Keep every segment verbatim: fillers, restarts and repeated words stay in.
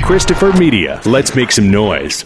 Christopher Media. Let's make some noise.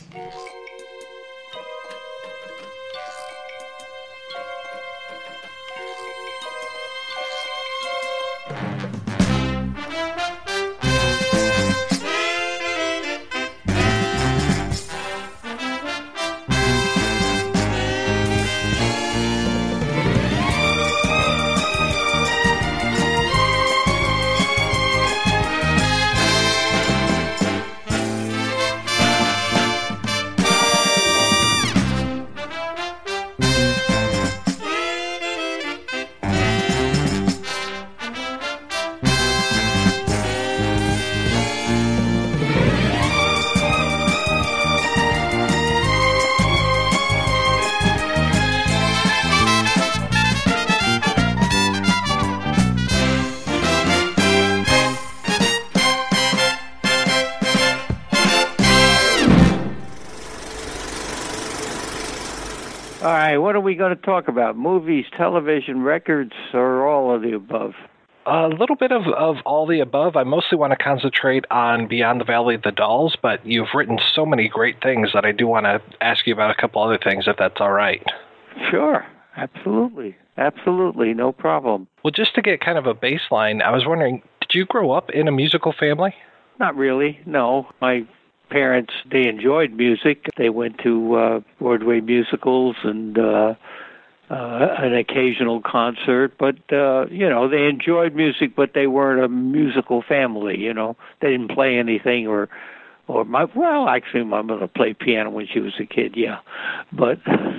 All right, what are we going to talk about? Movies, television, records, or all of the above? A little bit of, of all the above. I mostly want to concentrate on Beyond the Valley of the Dolls, but you've written so many great things that I do want to ask you about a couple other things, if that's all right. Sure, absolutely. Absolutely, no problem. Well, just to get kind of a baseline, I was wondering, did you grow up in a musical family? Not really, no. My parents, they enjoyed music. They went to uh, Broadway musicals and uh, uh, an occasional concert. But, uh, you know, they enjoyed music, but they weren't a musical family, you know. They didn't play anything or, or my, well, actually, my mother played piano when she was a kid, yeah. But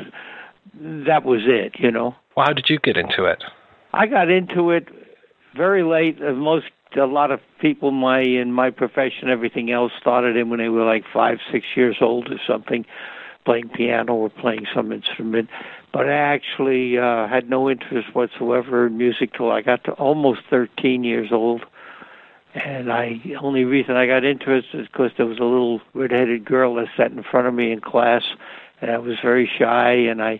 that was it, you know. Well, how did you get into it? I got into it very late. Uh, most A lot of people my in my profession, everything else, started in when they were like five, six years old or something, playing piano or playing some instrument. But I actually uh, had no interest whatsoever in music till I got to almost thirteen years old. And I the only reason I got interested is because there was a little red-headed girl that sat in front of me in class, and I was very shy, and I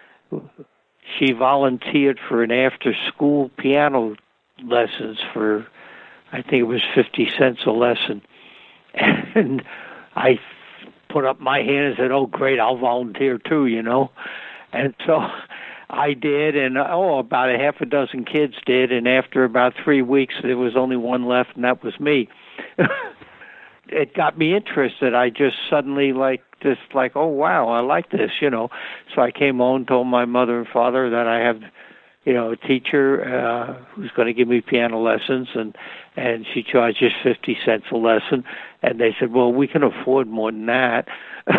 she volunteered for an after-school piano lessons for, I think it was fifty cents a lesson. And I put up my hand and said, oh, great, I'll volunteer too, you know. And so I did, and oh, about a half a dozen kids did, and after about three weeks, there was only one left, and that was me. It got me interested. I just suddenly, like, just like, oh, wow, I like this, you know. So I came home, told my mother and father that I have, you know, a teacher uh, who's going to give me piano lessons, and, and she charges fifty cents a lesson. And they said, well, we can afford more than that.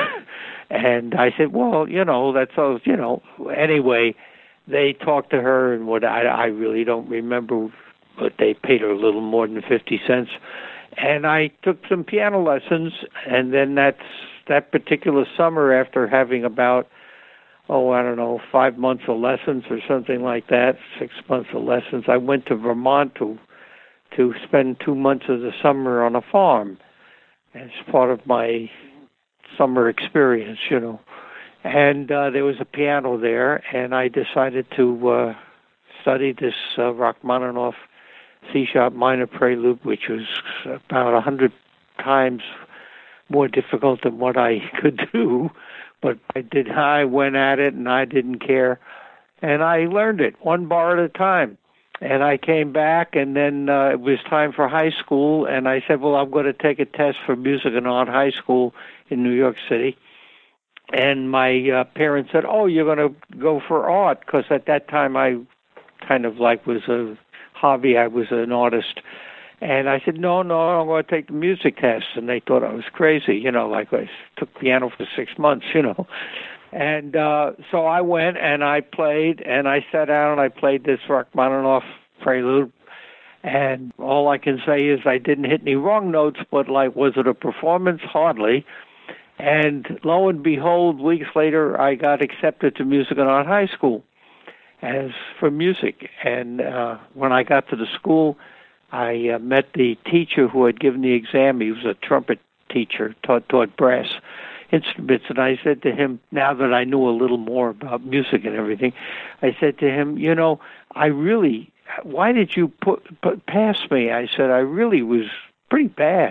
And I said, well, you know, that's all, you know. Anyway, they talked to her, and what I, I really don't remember, but they paid her a little more than fifty cents. And I took some piano lessons, and then that's that particular summer, after having about, oh, I don't know, five months of lessons or something like that, six months of lessons, I went to Vermont to to spend two months of the summer on a farm as part of my summer experience, you know. And uh, there was a piano there, and I decided to uh, study this uh, Rachmaninoff C-sharp minor prelude, which was about a hundred times more difficult than what I could do. But I did. I went at it, and I didn't care, and I learned it one bar at a time. And I came back, and then uh, it was time for high school, and I said, well, I'm going to take a test for music and art high school in New York City. And my uh, parents said, oh, you're going to go for art, because at that time I kind of like was a hobby. I was an artist. And I said, no, no, I'm going to take the music test. And they thought I was crazy, you know, like I took piano for six months, you know. And uh, so I went and I played, and I sat down and I played this Rachmaninoff prelude. And all I can say is I didn't hit any wrong notes, but like, was it a performance? Hardly. And lo and behold, weeks later, I got accepted to Music and Art High School as for music. And uh, when I got to the school, I uh, met the teacher who had given the exam. He was a trumpet teacher, taught, taught brass instruments. And I said to him, now that I knew a little more about music and everything, I said to him, you know, I really, why did you put, put pass me? I said, I really was pretty bad.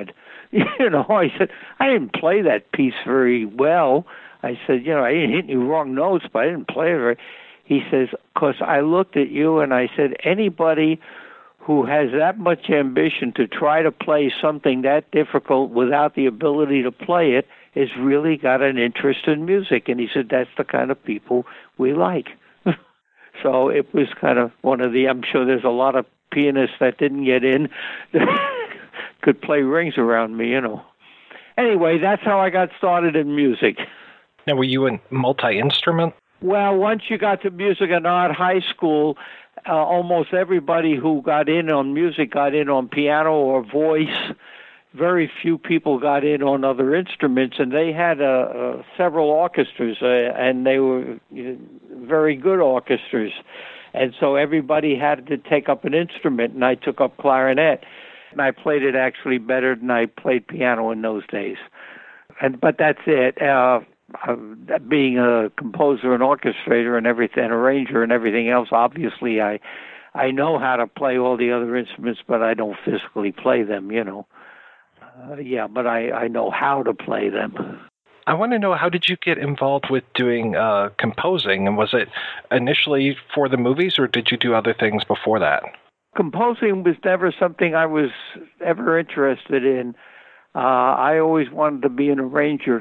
You know, I said, I didn't play that piece very well. I said, you know, I didn't hit any wrong notes, but I didn't play it very. He says, because I looked at you and I said, anybody who has that much ambition to try to play something that difficult without the ability to play it has really got an interest in music. And he said, that's the kind of people we like. So it was kind of one of the, I'm sure there's a lot of pianists that didn't get in that could play rings around me, you know. Anyway, that's how I got started in music. Now, were you in multi-instrument? Well, once you got to music and art high school, uh, almost everybody who got in on music got in on piano or voice. Very few people got in on other instruments, and they had uh, uh, several orchestras, uh, and they were uh, very good orchestras. And so everybody had to take up an instrument, and I took up clarinet. And I played it actually better than I played piano in those days. And but that's it. Uh, uh, being a composer and orchestrator and everything, an arranger and everything else, obviously I I know how to play all the other instruments, but I don't physically play them, you know. Uh, yeah, but I, I know how to play them. I want to know, how did you get involved with doing uh, composing? And was it initially for the movies, or did you do other things before that? Composing was never something I was ever interested in. Uh, I always wanted to be an arranger.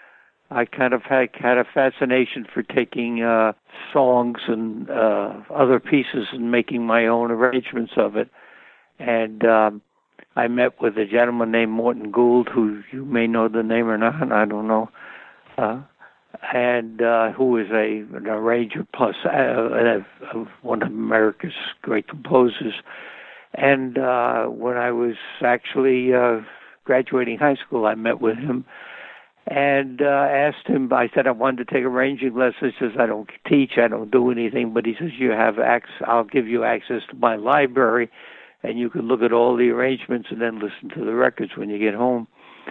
I kind of had, had a fascination for taking uh, songs and uh, other pieces and making my own arrangements of it. And um, I met with a gentleman named Morton Gould, who you may know the name or not, I don't know, uh, and uh, who is a an arranger plus uh, uh, one of America's great composers. And uh, when I was actually uh, graduating high school, I met with him and uh, asked him, I said I wanted to take arranging lessons. He says, I don't teach, I don't do anything, but he says, you have access, I'll give you access to my library, and you can look at all the arrangements and then listen to the records when you get home.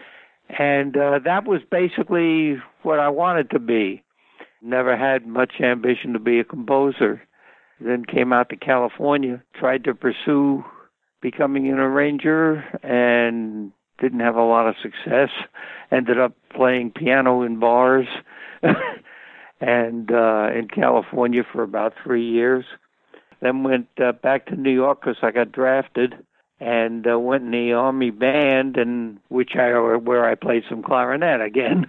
And uh, that was basically what I wanted to be. Never had much ambition to be a composer. Then came out to California, tried to pursue becoming an arranger, and didn't have a lot of success. Ended up playing piano in bars and uh, in California for about three years. Then went uh, back to New York because I got drafted, and uh, went in the Army band, and which I where I played some clarinet again.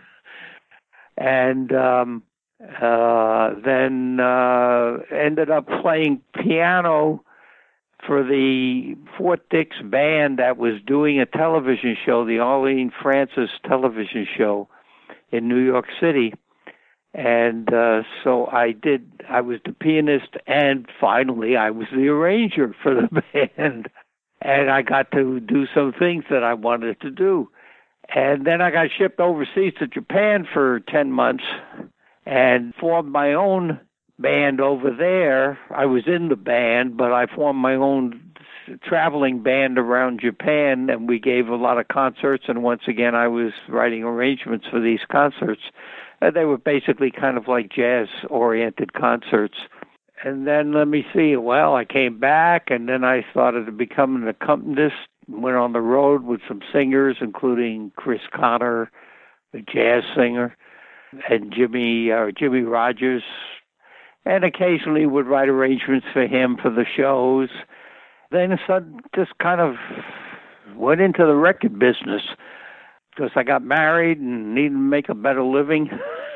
And um, uh, then uh, ended up playing piano for the Fort Dix band that was doing a television show, the Arlene Francis television show in New York City. And uh, so I did, I was the pianist, and finally I was the arranger for the band. And I got to do some things that I wanted to do. And then I got shipped overseas to Japan for ten months and formed my own band over there. I was in the band, but I formed my own traveling band around Japan, and we gave a lot of concerts, and once again I was writing arrangements for these concerts. Uh, they were basically kind of like jazz-oriented concerts. And then, let me see, well, I came back, and then I started to become an accompanist, went on the road with some singers, including Chris Connor, the jazz singer, and Jimmy uh, Jimmy Rogers, and occasionally would write arrangements for him for the shows. Then I just kind of went into the record business because I got married and needed to make a better living.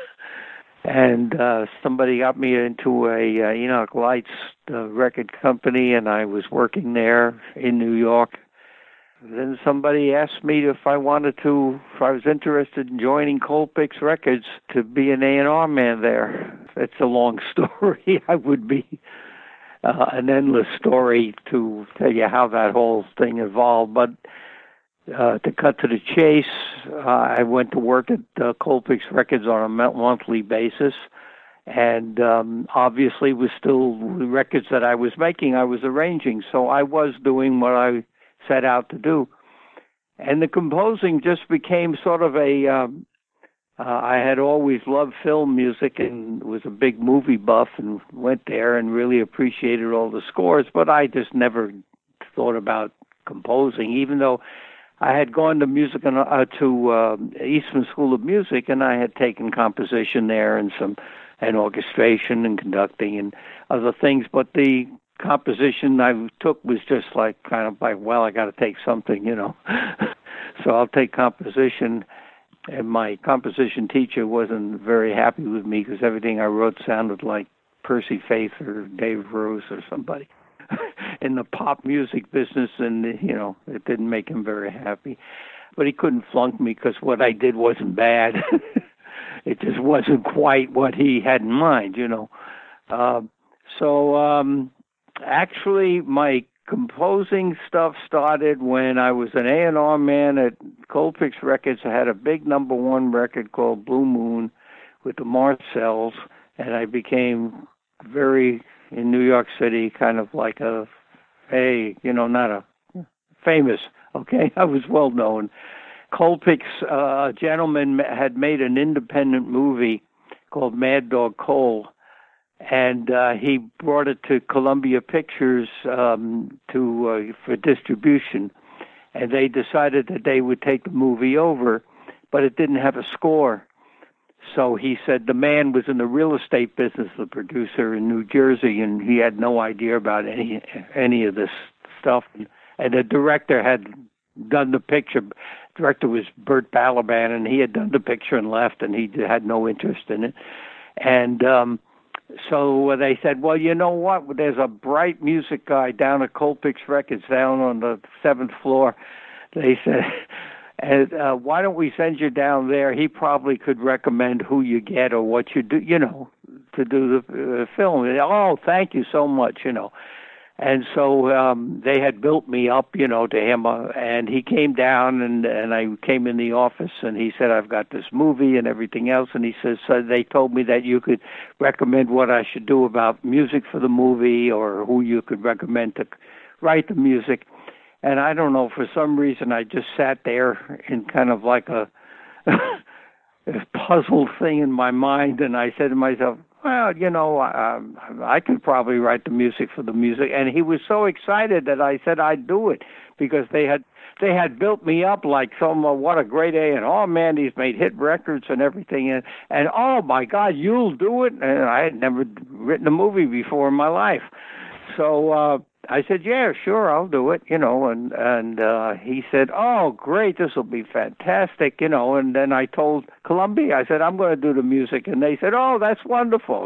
And uh, somebody got me into a uh, Enoch Lights uh, record company, and I was working there in New York. Then somebody asked me if I wanted to, if I was interested in joining Colpix Records to be an A and R man there. It's a long story. I would be uh, an endless story to tell you how that whole thing evolved. But uh, to cut to the chase, uh, I went to work at uh, Colpix Records on a monthly basis. And um, obviously, with still the records that I was making, I was arranging. So I was doing what I set out to do. And the composing just became sort of a, um, uh, I had always loved film music and was a big movie buff and went there and really appreciated all the scores, but I just never thought about composing, even though I had gone to music and uh, to uh, Eastman School of Music, and I had taken composition there and some and orchestration and conducting and other things. But the composition I took was just like kind of like, well, I got to take something, you know. So I'll take composition. And my composition teacher wasn't very happy with me because everything I wrote sounded like Percy Faith or Dave Rose or somebody in the pop music business, and, you know, it didn't make him very happy. But he couldn't flunk me because what I did wasn't bad. It just wasn't quite what he had in mind, you know. Uh, so um, actually, my composing stuff started when I was an A and R man at Colpix Records. I had a big number one record called Blue Moon with the Marcells, and I became very, in New York City, kind of like a, a you know, not a famous, okay? I was well known. Colpix, uh, a gentleman had made an independent movie called Mad Dog Cole, and uh, he brought it to Columbia Pictures um, to uh, for distribution, and they decided that they would take the movie over, but it didn't have a score. So he said the man was in the real estate business, the producer in New Jersey, and he had no idea about any any of this stuff. And the director had done the picture. The director was Burt Balaban, and he had done the picture and left, and he had no interest in it. And um, so they said, well, you know what? There's a bright music guy down at Colpix Records down on the seventh floor. They said, and, uh, why don't we send you down there? He probably could recommend who you get or what you do, you know, to do the uh, film. And, oh, thank you so much, you know. And so um, they had built me up, you know, to him. Uh, and he came down, and, and I came in the office, and he said, I've got this movie and everything else. And he says, so they told me that you could recommend what I should do about music for the movie or who you could recommend to write the music. And I don't know, for some reason, I just sat there in kind of like a, a puzzled thing in my mind. And I said to myself, well, you know, um, I could probably write the music for the music. And he was so excited that I said I'd do it because they had they had built me up like some, uh, what a great A. And, oh, man, he's made hit records and everything. And, and, oh, my God, you'll do it? And I had never written a movie before in my life. So uh, I said, yeah, sure, I'll do it, you know. And, and uh, he said, oh, great, this will be fantastic, you know. And then I told Columbia, I said, I'm going to do the music. And they said, oh, that's wonderful.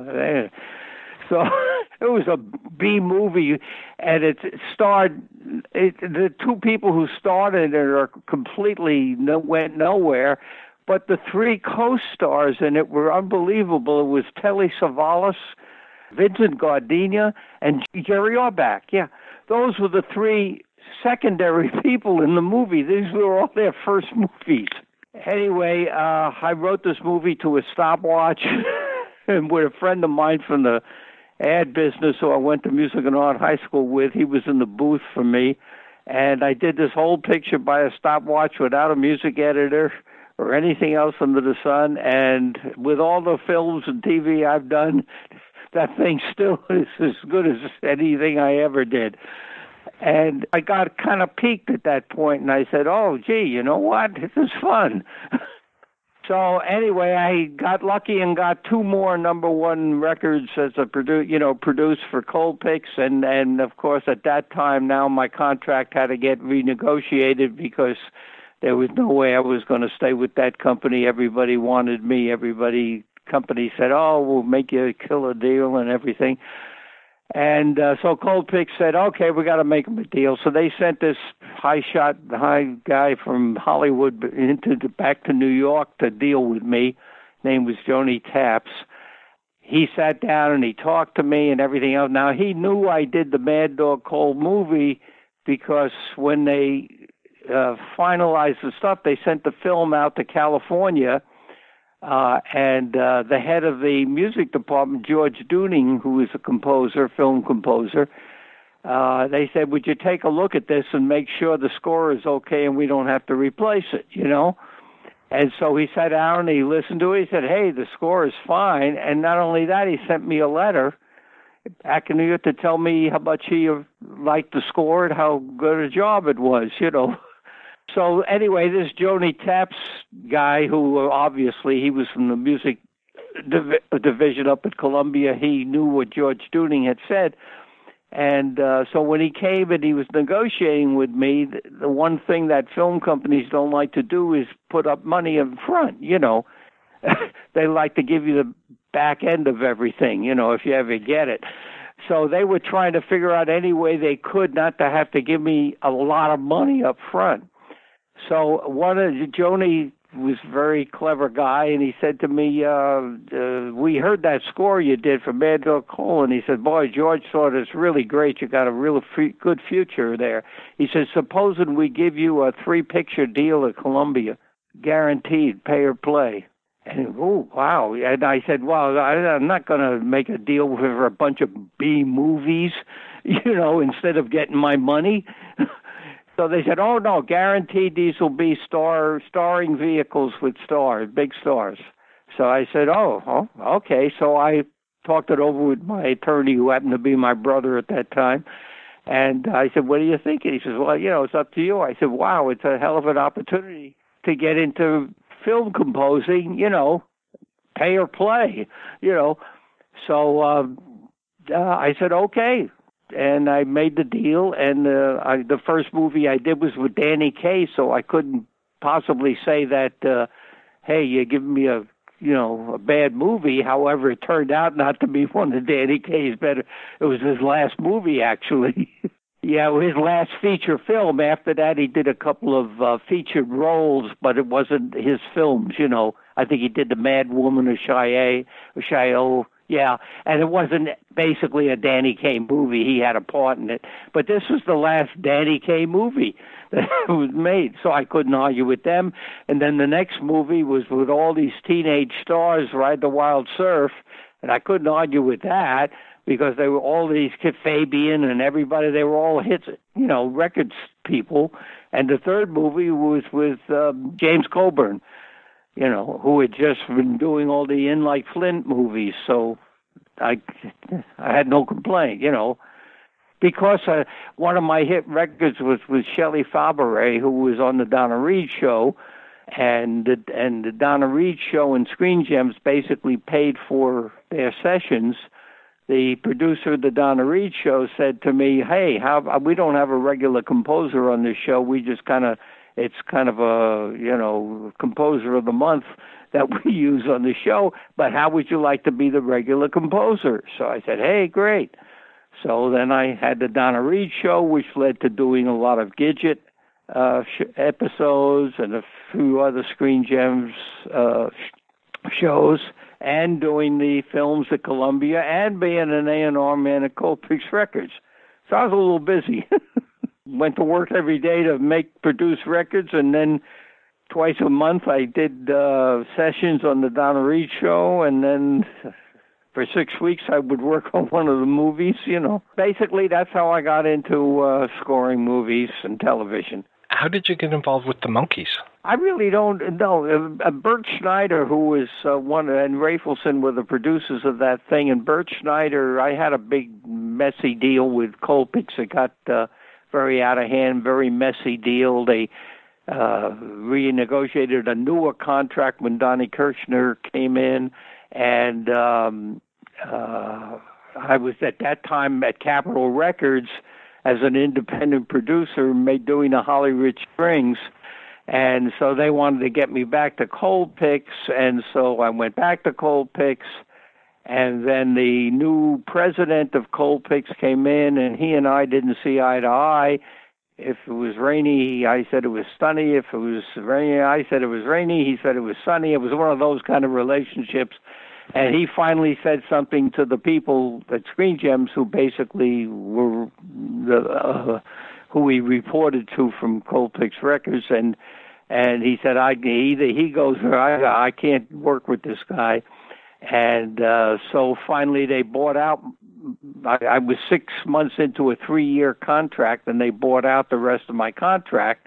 So it was a B movie, and it starred, it, the two people who started it are completely no, went nowhere, but the three co-stars in it were unbelievable. It was Telly Savalas, Vincent Gardenia, and Jerry Orbach. Yeah, those were the three secondary people in the movie. These were all their first movies. Anyway, uh, I wrote this movie to a stopwatch and with a friend of mine from the ad business who I went to music and art high school with. He was in the booth for me, and I did this whole picture by a stopwatch without a music editor or anything else under the sun. And with all the films and T V I've done, that thing still is as good as anything I ever did. And I got kind of peaked at that point, and I said, oh, gee, you know what? This is fun. So anyway, I got lucky and got two more number one records as a produ- you know, produced for Colpix, and and of course at that time now my contract had to get renegotiated because there was no way I was going to stay with that company. Everybody wanted me. Everybody company said, "Oh, we'll make you a killer deal and everything." And uh, so Colpix said, okay, we got to make them a deal. So they sent this high shot, high guy from Hollywood into the, back to New York to deal with me. His name was Joni Taps. He sat down and he talked to me and everything else. Now, he knew I did the Mad Dog Cole movie because when they uh, finalized the stuff, they sent the film out to California. Uh, and uh, the head of the music department, George Dooning, who is a composer, film composer, uh, they said, would you take a look at this and make sure the score is okay and we don't have to replace it, you know? And so he sat down and he listened to it. He said, hey, the score is fine. And not only that, he sent me a letter back in New York to tell me how much he liked the score and how good a job it was, you know? So anyway, this Joni Taps guy, who uh, obviously he was from the music div- division up at Columbia, he knew what George Dooning had said. And uh, so when he came and he was negotiating with me, the, the one thing that film companies don't like to do is put up money in front, you know. They like to give you the back end of everything, you know, if you ever get it. So they were trying to figure out any way they could not to have to give me a lot of money up front. So one of Joni was a very clever guy, and he said to me, uh, uh, we heard that score you did for Mad Dog Cole, and he said, boy, George thought it's really great. You got a real f- good future there. He said, supposing we give you a three-picture deal at Columbia, guaranteed, pay or play. And, oh, wow. And I said, well, I, I'm not going to make a deal for a bunch of B movies, you know, instead of getting my money. So they said, oh, no, guaranteed these will be star starring vehicles with stars, big stars. So I said, oh, oh, okay. So I talked it over with my attorney, who happened to be my brother at that time. And I said, what do you think? And he says, well, you know, it's up to you. I said, wow, it's a hell of an opportunity to get into film composing, you know, pay or play, you know. So um, uh, I said, okay. And I made the deal, and uh, I, the first movie I did was with Danny Kaye, so I couldn't possibly say that, uh, hey, you're giving me a, you know, a bad movie. However, it turned out not to be one of Danny Kaye's better. It was his last movie, actually. Yeah, his last feature film. After that, he did a couple of uh, featured roles, but it wasn't his films, you know. I think he did The Mad Woman of Cheyenne, or Cheyenne. Yeah, and it wasn't basically a Danny Kaye movie. He had a part in it. But this was the last Danny Kaye movie that was made, so I couldn't argue with them. And then the next movie was with all these teenage stars, Ride the Wild Surf, and I couldn't argue with that because they were all these Kid Fabian and everybody. They were all hits, you know, records people. And the third movie was with um, James Coburn, you know, who had just been doing all the In Like Flint movies. So I I had no complaint, you know, because uh, one of my hit records was with Shelley Fabares, who was on the Donna Reed Show, and the, and the Donna Reed Show and Screen Gems basically paid for their sessions. The producer of the Donna Reed Show said to me, hey, how we don't have a regular composer on this show. We just kind of It's kind of a, you know, composer of the month that we use on the show, but how would you like to be the regular composer? So I said, hey, great. So then I had the Donna Reed Show, which led to doing a lot of Gidget uh, sh- episodes and a few other Screen Gems uh, sh- shows, and doing the films at Columbia and being an A and R man at Colpix Records. So I was a little busy. Went to work every day to make, produce records, and then twice a month I did uh, sessions on the Donna Reed Show, and then for six weeks I would work on one of the movies, you know. Basically, that's how I got into uh, scoring movies and television. How did you get involved with the Monkees? I really don't know. Uh, Bert Schneider, who was uh, one, and Rafelson were the producers of that thing, and Bert Schneider, I had a big, messy deal with Colpix. It got uh, very out of hand, very messy deal. They uh, renegotiated a newer contract when Donnie Kirshner came in, and um, uh, I was at that time at Capitol Records as an independent producer, made doing the Holly Rich Strings, and so they wanted to get me back to Colpix, and so I went back to Colpix. And then the new president of Colpix came in, and he and I didn't see eye to eye. If it was rainy, I said it was sunny. If it was rainy, I said it was rainy. He said it was sunny. It was one of those kind of relationships. And he finally said something to the people at Screen Gems, who basically were the, uh, who he reported to from Colpix Records, and and he said, I either he goes or I I can't work with this guy. And uh, so finally they bought out, I, I was six months into a three-year contract, and they bought out the rest of my contract.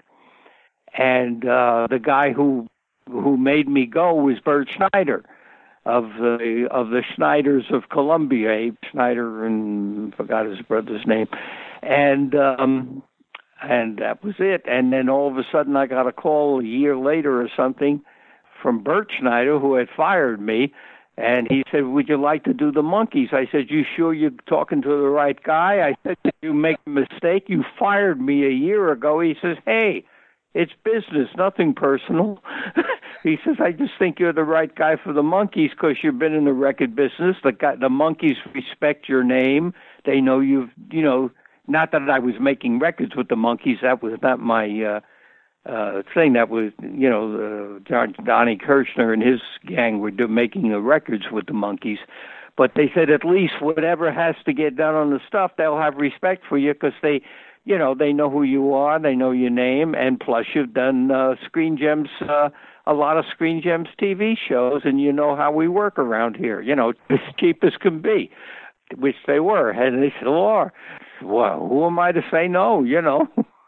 And uh, the guy who who made me go was Bert Schneider of the of the Schneiders of Columbia, Abe Schneider, and forgot his brother's name. And um, and that was it. And then all of a sudden I got a call a year later or something from Bert Schneider, who had fired me, and he said, would you like to do the Monkees? I said, you sure you're talking to the right guy? I said, did you make a mistake? You fired me a year ago. He says, hey, it's business, nothing personal. He says, I just think you're the right guy for the Monkees because you've been in the record business. The guy, the Monkees respect your name. They know you've, you know, not that I was making records with the Monkees. That was not my uh, uh, thing. That was, you know, uh, John, Donnie Kirshner and his gang were do, making the records with the Monkees. But they said at least whatever has to get done on the stuff, they'll have respect for you because they, you know, they know who you are, they know your name, and plus you've done uh, Screen Gems, uh, a lot of Screen Gems T V shows, and you know how we work around here, you know, as cheap as can be, which they were. And they still are. Well, who am I to say no, you know?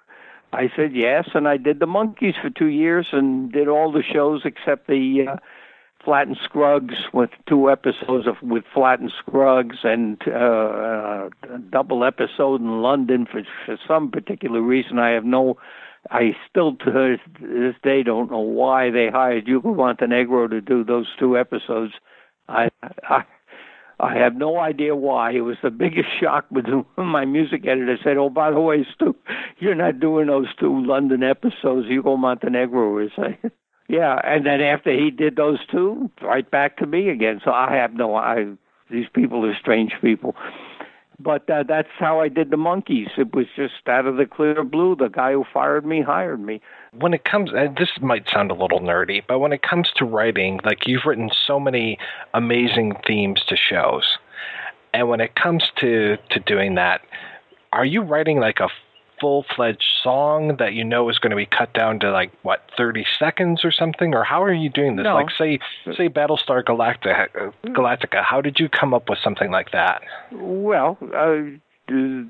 I said yes, and I did the Monkees for two years and did all the shows except the uh, Flatt and Scruggs, with two episodes of with Flatt and Scruggs, and uh, uh, a double episode in London for, for some particular reason. I have no, I still to this day don't know why they hired Hugo Montenegro to do those two episodes. I, I, I have no idea why. It was the biggest shock when my music editor said, "Oh, by the way, Stu, you're not doing those two London episodes. Hugo Montenegro is." Yeah, and then after he did those two, right back to me again. So I have no, I these people are strange people. But uh, that's how I did the Monkees. It was just out of the clear blue. The guy who fired me hired me. When it comes, and this might sound a little nerdy, but when it comes to writing, like you've written so many amazing themes to shows. And when it comes to, to doing that, are you writing like a full-fledged song that you know is going to be cut down to like what thirty seconds or something, or how are you doing this? No. Like say say Battlestar Galactica, Galactica. How did you come up with something like that? Well, uh, the,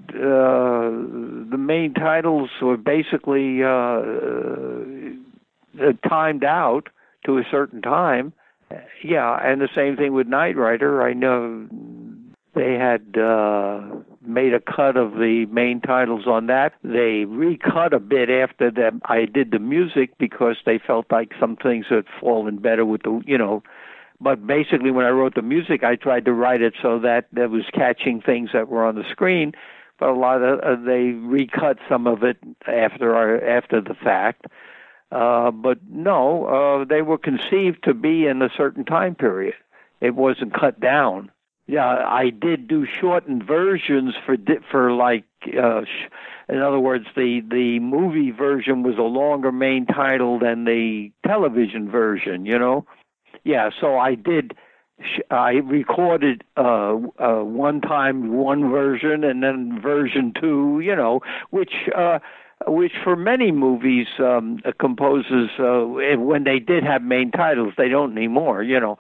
uh, the main titles were basically uh, uh, timed out to a certain time. Yeah, and the same thing with Knight Rider. I know they had uh, made a cut of the main titles on that. They recut a bit after that I did the music because they felt like some things had fallen better with the, you know. But basically when I wrote the music, I tried to write it so that there was catching things that were on the screen. But a lot of uh, they recut some of it after our, after the fact. Uh, but no, uh, they were conceived to be in a certain time period. It wasn't cut down. Yeah, I did do shortened versions for for like, uh, sh- in other words, the the movie version was a longer main title than the television version. You know, yeah. So I did. Sh- I recorded uh, uh, one time one version and then version two. You know, which. Uh, which for many movies, um, composers, uh, when they did have main titles, they don't anymore, you know.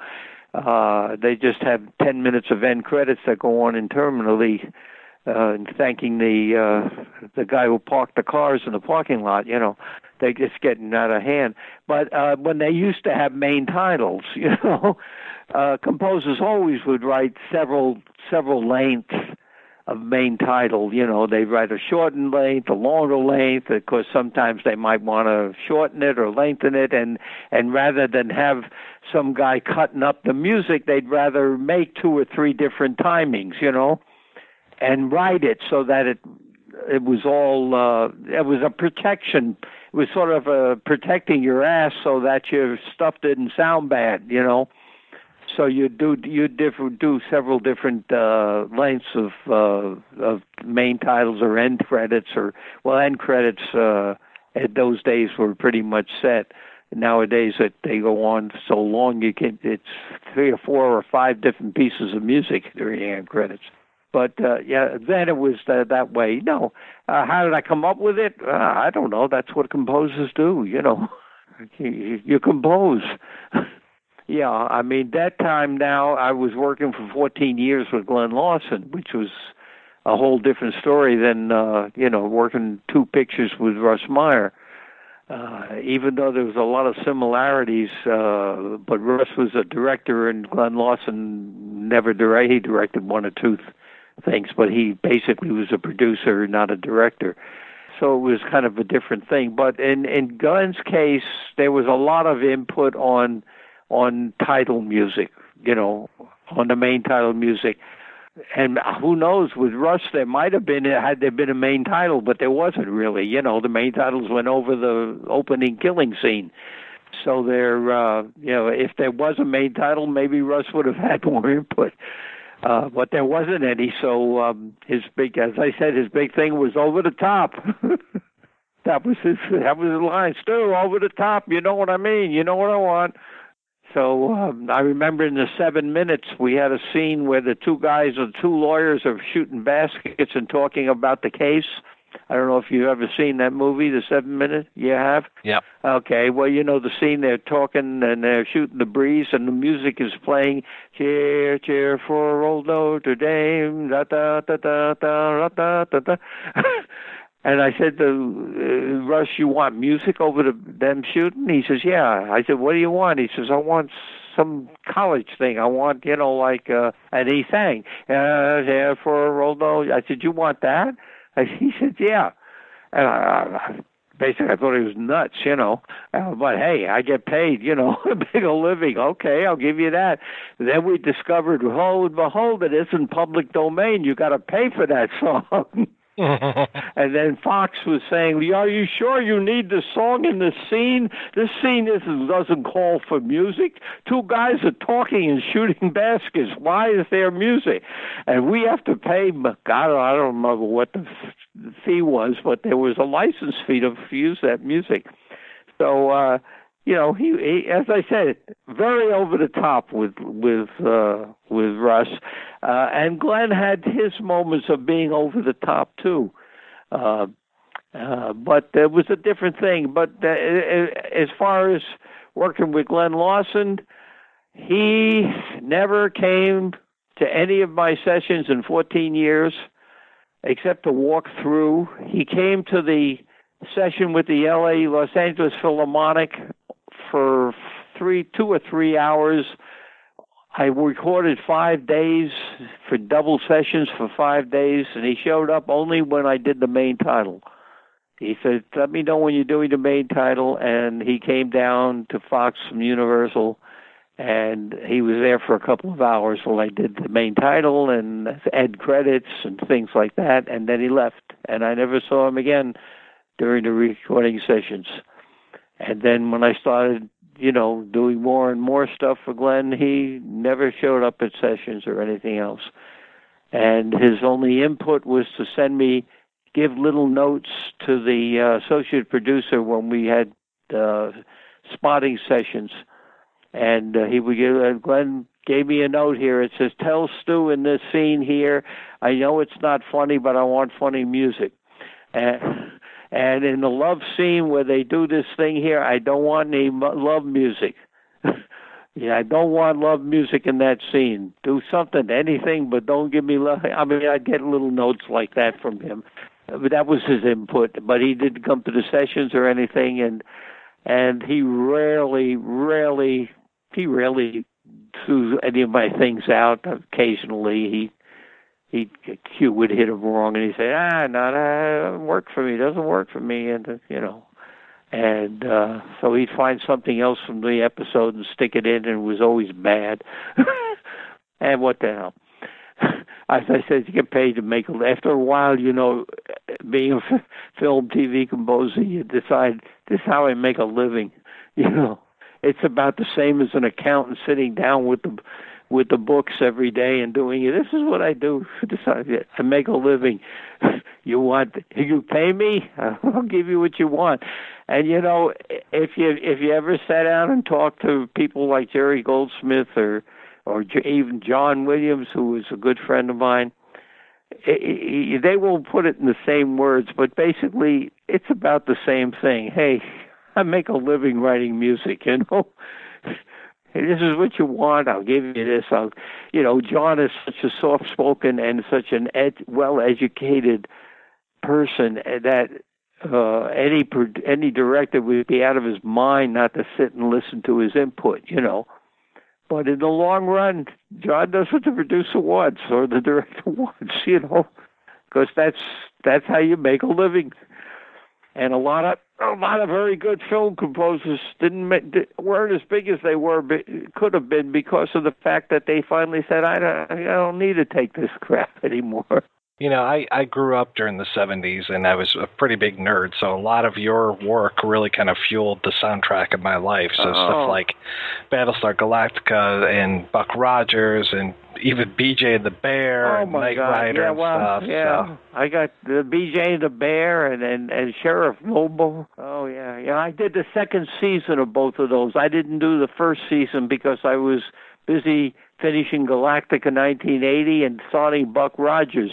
Uh, they just have ten minutes of end credits that go on interminably, uh, and thanking the uh, the guy who parked the cars in the parking lot, you know. They're just getting out of hand. But uh, when they used to have main titles, you know, uh, composers always would write several several lengths of main title. You know, they write a shortened length, a longer length, because sometimes they might want to shorten it or lengthen it, and and rather than have some guy cutting up the music, they'd rather make two or three different timings, you know, and write it so that it it was all uh, it was a protection. It was sort of a protecting your ass so that your stuff didn't sound bad, you know. So you do you different do several different uh, lengths of uh, of main titles or end credits, or well, end credits uh, at those days were pretty much set. Nowadays, that they go on so long, you can it's three or four or five different pieces of music during end credits. But uh, yeah, then it was uh, that way. No, uh, how did I come up with it? Uh, I don't know. That's what composers do. You know, you, you compose. Yeah, I mean, that time now, I was working for fourteen years with Glenn Lawson, which was a whole different story than, uh, you know, working two pictures with Russ Meyer. Uh, even though there was a lot of similarities, uh, but Russ was a director and Glenn Lawson never directed. He directed one or two th- things, but he basically was a producer, not a director. so it was kind of a different thing. But in in Glenn's case, there was a lot of input on on title music, you know, on the main title music. And who knows, with Russ, there might have been, had there been a main title, but there wasn't really. You know, the main titles went over the opening killing scene. So there, uh, you know, if there was a main title, maybe Russ would have had more input. Uh, but there wasn't any, so um, his big, as I said, his big thing was over the top. that was his, that was his line. Stu, over the top, you know what I mean? You know what I want? So um, I remember in the seven minutes, we had a scene where the two guys, the two lawyers, are shooting baskets and talking about the case. I don't know if you've ever seen that movie, The Seven Minutes. You have? Yeah. Okay. Well, you know the scene. They're talking and they're shooting the breeze, and the music is playing. Cheer, cheer for old Notre Dame. Da da da da da da da da. And I said to uh, Russ, "You want music over the, them shooting?" He says, "Yeah." I said, "What do you want?" He says, "I want some college thing. I want, you know, like," uh, and he sang, uh, "Cheer for old Notre." I said, "You want that?" He said, "Yeah." And I, I, basically, I thought he was nuts, you know. Uh, but, hey, I get paid, you know, a big a living. Okay, I'll give you that. Then we discovered, lo and behold, it isn't public domain. You got to pay for that song. And then Fox was saying, "Are you sure you need the song in the scene? This scene isn't, doesn't call for music. Two guys are talking and shooting baskets. Why is there music?" And we have to pay, God, I don't remember what the fee was, but there was a license fee to use that music. So, uh, you know, he, he, as I said, very over the top with with uh, with Russ, uh, and Glenn had his moments of being over the top too, uh, uh, but it was a different thing. But uh, as far as working with Glenn Lawson, he never came to any of my sessions in fourteen years, except to walk through. He came to the session with the L A Los Angeles Philharmonic for three, two or three hours. I recorded five days for double sessions for five days, and he showed up only when I did the main title. He said, "Let me know when you're doing the main title," and he came down to Fox from Universal, and he was there for a couple of hours while I did the main title and end credits and things like that, and then he left, and I never saw him again during the recording sessions. And then when I started, you know, doing more and more stuff for Glenn, he never showed up at sessions or anything else. And his only input was to send me, give little notes to the uh, associate producer when we had uh, spotting sessions. And uh, he would give, uh, Glenn gave me a note here. It says, "Tell Stu in this scene here, I know it's not funny, but I want funny music." And And in the love scene where they do this thing here, I don't want any love music. Yeah, I don't want love music in that scene. Do something, anything, but don't give me love. I mean, I get little notes like that from him. But that was his input. But he didn't come to the sessions or anything, and and he rarely, rarely, he rarely threw any of my things out. Occasionally, he. He Q would hit him wrong, and he'd say, "Ah, no, that doesn't work for me. Doesn't work for me." And you know, and uh, so he'd find something else from the episode and stick it in, and it was always bad. And what the hell? As I said, you get paid to make. After a while, you know, being a f- film T V composer, you decide this is how I make a living. You know, it's about the same as an accountant sitting down with the. with the books every day and doing it. This is what I do. I make a living. You want, you pay me, I'll give you what you want. And you know, if you if you ever sat down and talked to people like Jerry Goldsmith or or even John Williams, who is a good friend of mine, they won't put it in the same words, but basically it's about the same thing. Hey, I make a living writing music, you know. Hey, this is what you want, I'll give you this. I'll, you know, John is such a soft-spoken and such an ed- well-educated person that uh, any any director would be out of his mind not to sit and listen to his input, you know. But in the long run, John does what the producer wants or the director wants, you know, because that's that's how you make a living. and a lot of a lot of very good film composers didn't weren't as big as they were, but could have been, because of the fact that they finally said, I don't, I don't need to take this crap anymore. You know, I, I grew up during the seventies, and I was a pretty big nerd, so a lot of your work really kind of fueled the soundtrack of my life. So oh. stuff like Battlestar Galactica and Buck Rogers and even B J and the Bear oh and my Knight God. Rider yeah, and well, stuff. Yeah, so. I got the B J and the Bear and, and, and Sheriff Lobo. Oh, yeah. Yeah, I did the second season of both of those. I didn't do the first season because I was busy finishing Galactica nineteen eighty and starting Buck Rogers.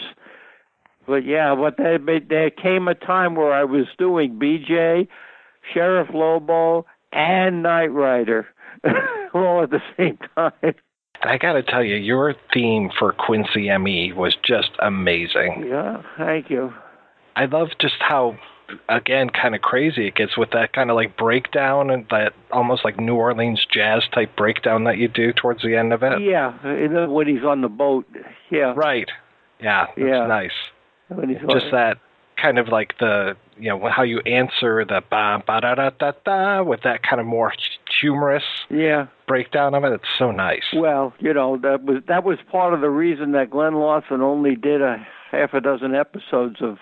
But yeah, but there, there came a time where I was doing B J, Sheriff Lobo, and Knight Rider all at the same time. And I got to tell you, your theme for Quincy M E was just amazing. Yeah, thank you. I love just how, again, kind of crazy it gets with that kind of like breakdown and that almost like New Orleans jazz type breakdown that you do towards the end of it. Yeah, when he's on the boat. Yeah. Right. Yeah, that's yeah. nice. Just that kind of like the, you know, how you answer the ba ba da da da da with that kind of more humorous yeah. breakdown of it. It's so nice. Well, you know, that was that was part of the reason that Glenn Lawson only did a half a dozen episodes of,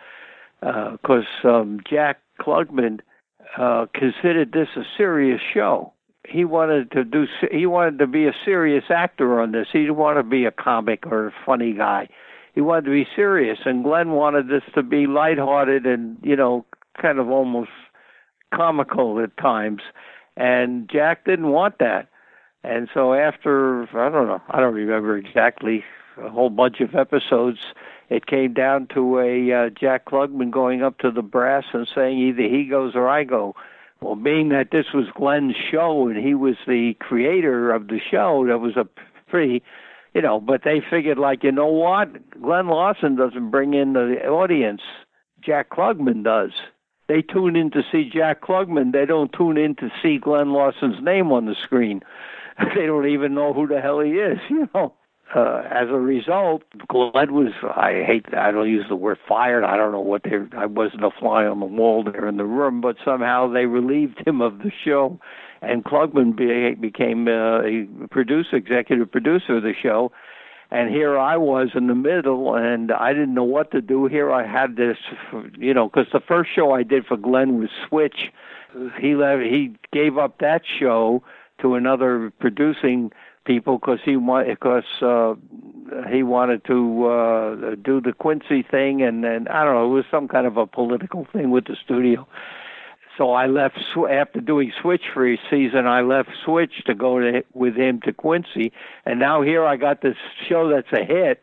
because uh, uh, um, Jack Klugman uh, considered this a serious show. He wanted to do. He wanted to be a serious actor on this. He didn't want to be a comic or a funny guy. He wanted to be serious, and Glenn wanted this to be lighthearted and, you know, kind of almost comical at times. And Jack didn't want that. And so after, I don't know, I don't remember exactly, a whole bunch of episodes, it came down to a uh, Jack Klugman going up to the brass and saying either he goes or I go. Well, being that this was Glenn's show and he was the creator of the show, that was a pretty... You know, but they figured, like, you know what? Glenn Lawson doesn't bring in the audience. Jack Klugman does. They tune in to see Jack Klugman. They don't tune in to see Glenn Lawson's name on the screen. They don't even know who the hell he is, you know. Uh, as a result, Glenn was, I hate, I don't use the word fired. I don't know what they, I wasn't a fly on the wall there in the room, but somehow they relieved him of the show. And Klugman be, became uh, a producer, executive producer of the show. And here I was in the middle, and I didn't know what to do. Here I had this, you know, because the first show I did for Glenn was Switch. He left, he gave up that show to another producing people because he wanted, because uh, he wanted to uh, do the Quincy thing, and, and I don't know, it was some kind of a political thing with the studio. So I left, after doing Switch for a season, I left Switch to go to, with him to Quincy. And now here I got this show that's a hit,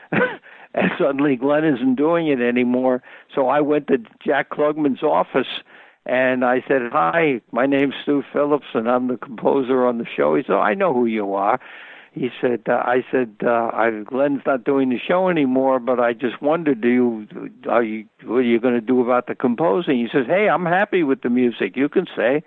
and suddenly Glenn isn't doing it anymore. So I went to Jack Klugman's office, and I said, hi, my name's Stu Phillips, and I'm the composer on the show. He said, oh, I know who you are. He said, uh, I said, uh, I, Glenn's not doing the show anymore, but I just wondered, do you, are you, what are you going to do about the composing? He says, hey, I'm happy with the music. You can say.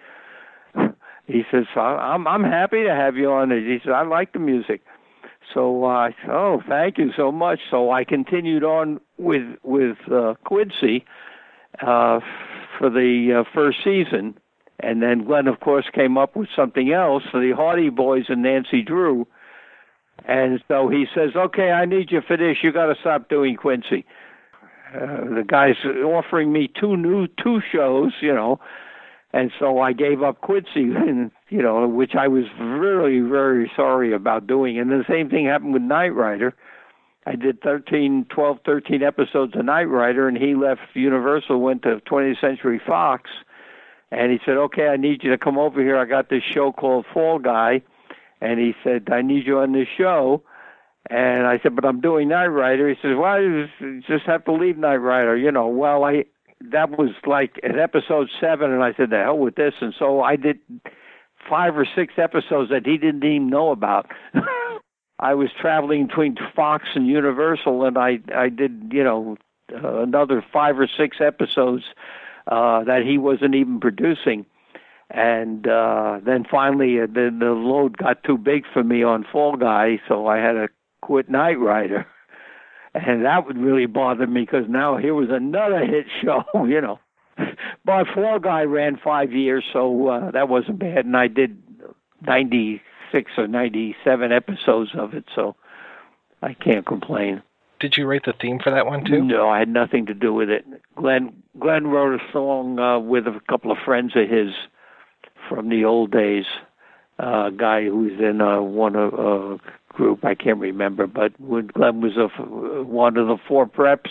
He says, I'm, I'm happy to have you on it. He said, I like the music. So I uh, said, oh, thank you so much. So I continued on with, with uh, Quincy uh, for the uh, first season. And then Glenn, of course, came up with something else for the Hardy Boys and Nancy Drew. And so he says, okay, I need you for this. You got to stop doing Quincy. Uh, the guy's offering me two new two shows, you know. And so I gave up Quincy, and, you know, which I was really, very sorry about doing. And the same thing happened with Knight Rider. I did thirteen, twelve, thirteen episodes of Knight Rider, and he left Universal, went to twentieth Century Fox. And he said, okay, I need you to come over here. I got this show called Fall Guy. And he said, I need you on this show. And I said, but I'm doing Knight Rider. He says, well, you just have to leave Knight Rider. You know, well, I that was like at episode seven, and I said, the hell with this. And so I did five or six episodes that he didn't even know about. I was traveling between Fox and Universal, and I, I did, you know, uh, another five or six episodes uh, that he wasn't even producing. And uh, then finally, uh, the, the load got too big for me on Fall Guy, so I had to quit Knight Rider. And that would really bother me because now here was another hit show, you know. But Fall Guy ran five years, so uh, that wasn't bad. And I did ninety-six or ninety-seven episodes of it, so I can't complain. Did you write the theme for that one, too? No, I had nothing to do with it. Glenn Glenn wrote a song uh, with a couple of friends of his from the old days. Uh, a guy who's in uh, one of a uh, group, I can't remember, but when Glenn was a, one of the four preps,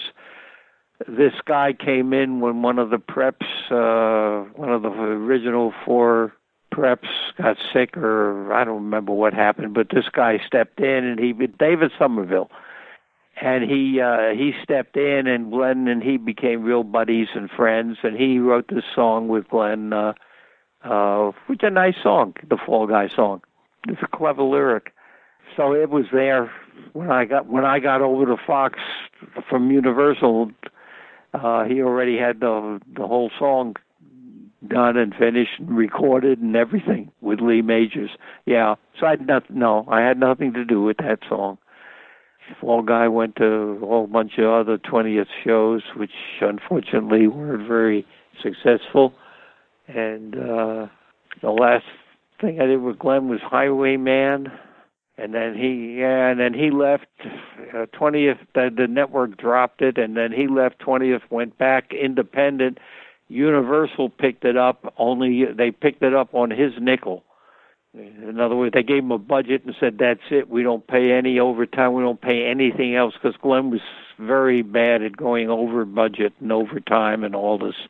this guy came in when one of the preps, uh, one of the original four preps got sick, or I don't remember what happened, but this guy stepped in, and he, David Somerville, and he uh, he stepped in, and Glenn and he became real buddies and friends, and he wrote this song with Glenn, uh, uh, which is a nice song, the Fall Guy song. It's a clever lyric. So it was there when I got when I got over to Fox from Universal. Uh, he already had the the whole song done and finished and recorded and everything with Lee Majors. Yeah, so I had not, no, I had nothing to do with that song. Fall Guy went to a whole bunch of other twentieth shows, which unfortunately weren't very successful. And uh, the last thing I did with Glenn was Highwayman. And then he, yeah, and then he left. Uh, twentieth, the, the network dropped it, and then he left. twentieth went back independent. Universal picked it up. Only they picked it up on his nickel. In other words, they gave him a budget and said, "That's it. We don't pay any overtime. We don't pay anything else." Because Glenn was very bad at going over budget and overtime and all this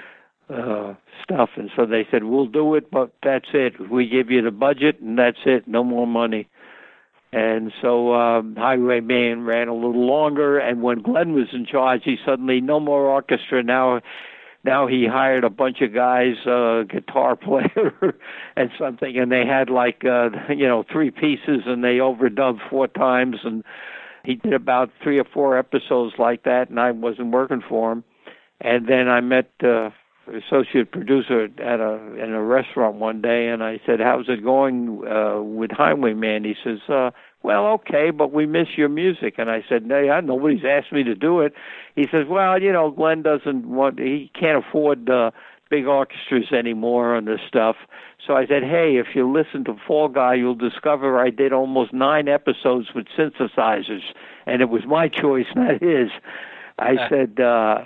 uh, stuff. And so they said, "We'll do it, but that's it. We give you the budget, and that's it. No more money." And so um, Highwayman ran a little longer, and when Glenn was in charge, he suddenly, no more orchestra. Now now he hired a bunch of guys, uh, guitar player and something, and they had like, uh, you know, three pieces, and they overdubbed four times, and he did about three or four episodes like that, and I wasn't working for him. And then I met uh, associate producer at a in a restaurant one day, and I said, "How's it going uh, with Highwayman?" He says, uh, "Well, okay, but we miss your music." And I said, "No, yeah, nobody's asked me to do it." He says, "Well, you know, Glenn doesn't want, he can't afford uh, big orchestras anymore on this stuff." So I said, "Hey, if you listen to Fall Guy, you'll discover I did almost nine episodes with synthesizers, and it was my choice, not his." I said, uh,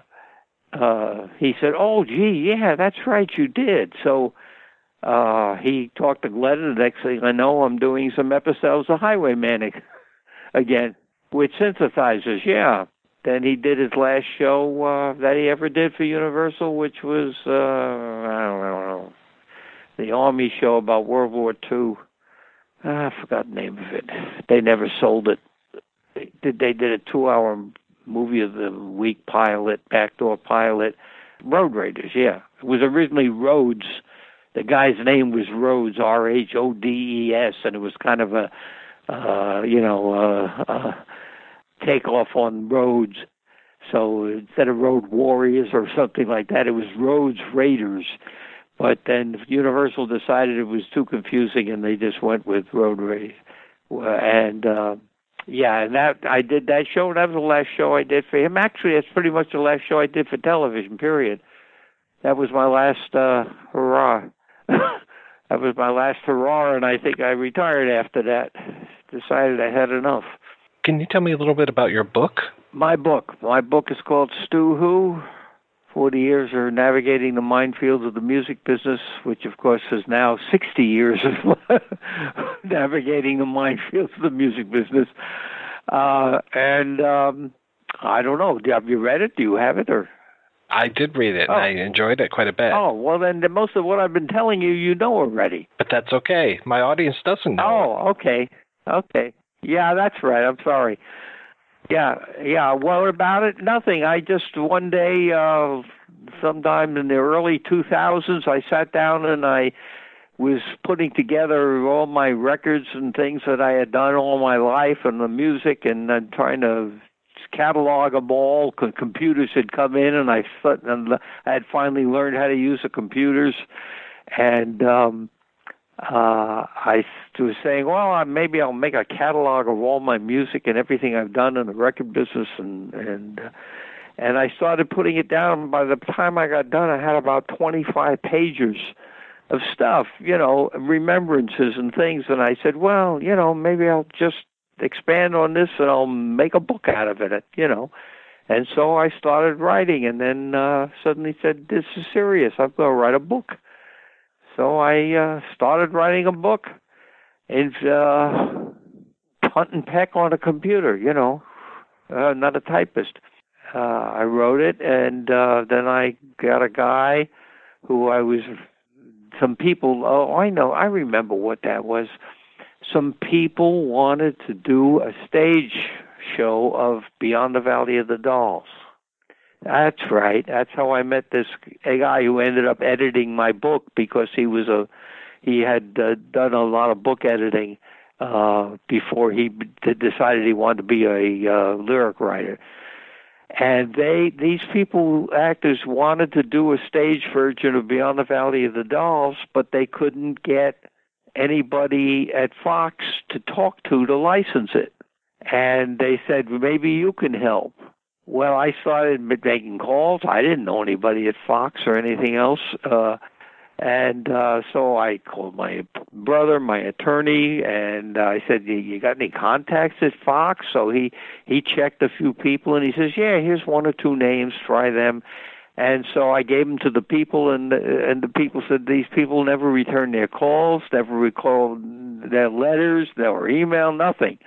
Uh, he said, "Oh, gee, yeah, that's right, you did." So uh, he talked to Glenn, and the next thing I know, I'm doing some episodes of Highwayman again with synthesizers, yeah. Then he did his last show uh, that he ever did for Universal, which was, uh, I don't know, the Army show about World War Two. Ah, I forgot the name of it. They never sold it. They did, they did a two-hour movie of the week pilot, backdoor pilot, Road Raiders, yeah. It was originally Rhodes. The guy's name was Rhodes, R H O D E S, and it was kind of a, uh, you know, uh, uh, takeoff on Rhodes. So instead of Road Warriors or something like that, it was Rhodes Raiders. But then Universal decided it was too confusing, and they just went with Road Raiders. And, uh, yeah, and that I did that show. That was the last show I did for him. Actually, that's pretty much the last show I did for television, period. That was my last uh, hurrah. That was my last hurrah, and I think I retired after that. Decided I had enough. Can you tell me a little bit about your book? My book. My book is called Stu Who, forty years of navigating the minefields of the music business, which, of course, is now sixty years of navigating the minefields of the music business. Uh, and um, I don't know. Have you read it? Do you have it? Or I did read it, oh. and I enjoyed it quite a bit. Oh, well, then most of what I've been telling you, you know already. But that's okay. My audience doesn't know. Oh, okay. Okay. Yeah, that's right. I'm sorry. Yeah, yeah. What about it? Nothing. I just one day, uh, sometime in the early two thousands, I sat down and I was putting together all my records and things that I had done all my life and the music, and uh, trying to catalog them all. Computers had come in, and I, and I had finally learned how to use the computers, and um, uh, I was saying, well, maybe I'll make a catalog of all my music and everything I've done in the record business, and and And I started putting it down. By the time I got done, I had about twenty-five pages of stuff, you know, remembrances and things. And I said, well, you know, maybe I'll just expand on this and I'll make a book out of it, you know. And so I started writing, and then uh, suddenly said, this is serious. I'm going to write a book. So I uh, started writing a book. It's uh, hunt and peck on a computer, you know, uh, not a typist. Uh, I wrote it, and uh, then I got a guy who I was, some people, oh, I know, I remember what that was. Some people wanted to do a stage show of Beyond the Valley of the Dolls. That's right. That's how I met this a guy who ended up editing my book, because he was a he had uh, done a lot of book editing uh, before he b- decided he wanted to be a uh, lyric writer. And they these people, actors, wanted to do a stage version of Beyond the Valley of the Dolls, but they couldn't get anybody at Fox to talk to to license it. And they said, maybe you can help. Well, I started making calls. I didn't know anybody at Fox or anything else. Uh, and uh, so I called my brother, my attorney, and uh, I said, you got any contacts at Fox? So he, he checked a few people, and he says, yeah, here's one or two names, try them. And so I gave them to the people, and and the people said these people never returned their calls, never recalled their letters, their email, nothing.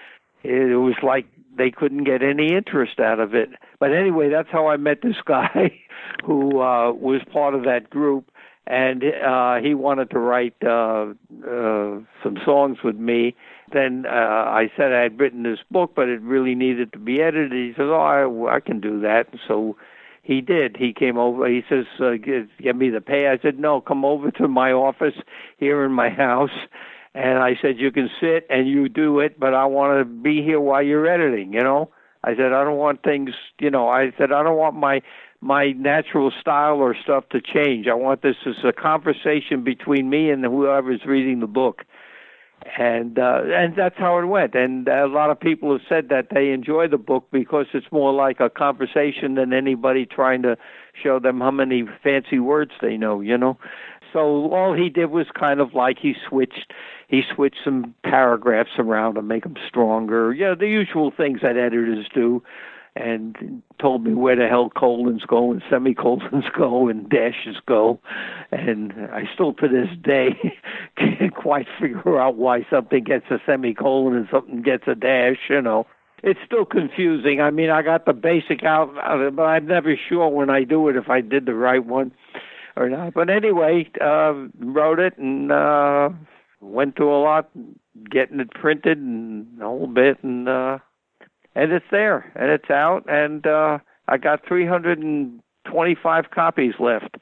It was like they couldn't get any interest out of it. But anyway, that's how I met this guy who uh, was part of that group, and uh, he wanted to write uh, uh, some songs with me. Then uh, I said I had written this book, but it really needed to be edited. He says, oh, I, I can do that. And so he did. He came over. He says, uh, give, give me the pay. I said, no, come over to my office here in my house. And I said, you can sit and you do it, but I want to be here while you're editing, you know. I said, I don't want things, you know, I said, I don't want my my natural style or stuff to change. I want this as a conversation between me and whoever's reading the book. And uh, and that's how it went. And a lot of people have said that they enjoy the book because it's more like a conversation than anybody trying to show them how many fancy words they know, you know. So all he did was kind of like he switched he switched some paragraphs around to make them stronger. You know, the usual things that editors do, and told me where the hell colons go and semicolons go and dashes go. And I still to this day can't quite figure out why something gets a semicolon and something gets a dash, you know. It's still confusing. I mean, I got the basic out, but I'm never sure when I do it if I did the right one or not. But anyway, uh, wrote it and uh, went through a lot, getting it printed and a whole bit, and uh, and it's there, and it's out, and uh, I got three hundred twenty-five copies left,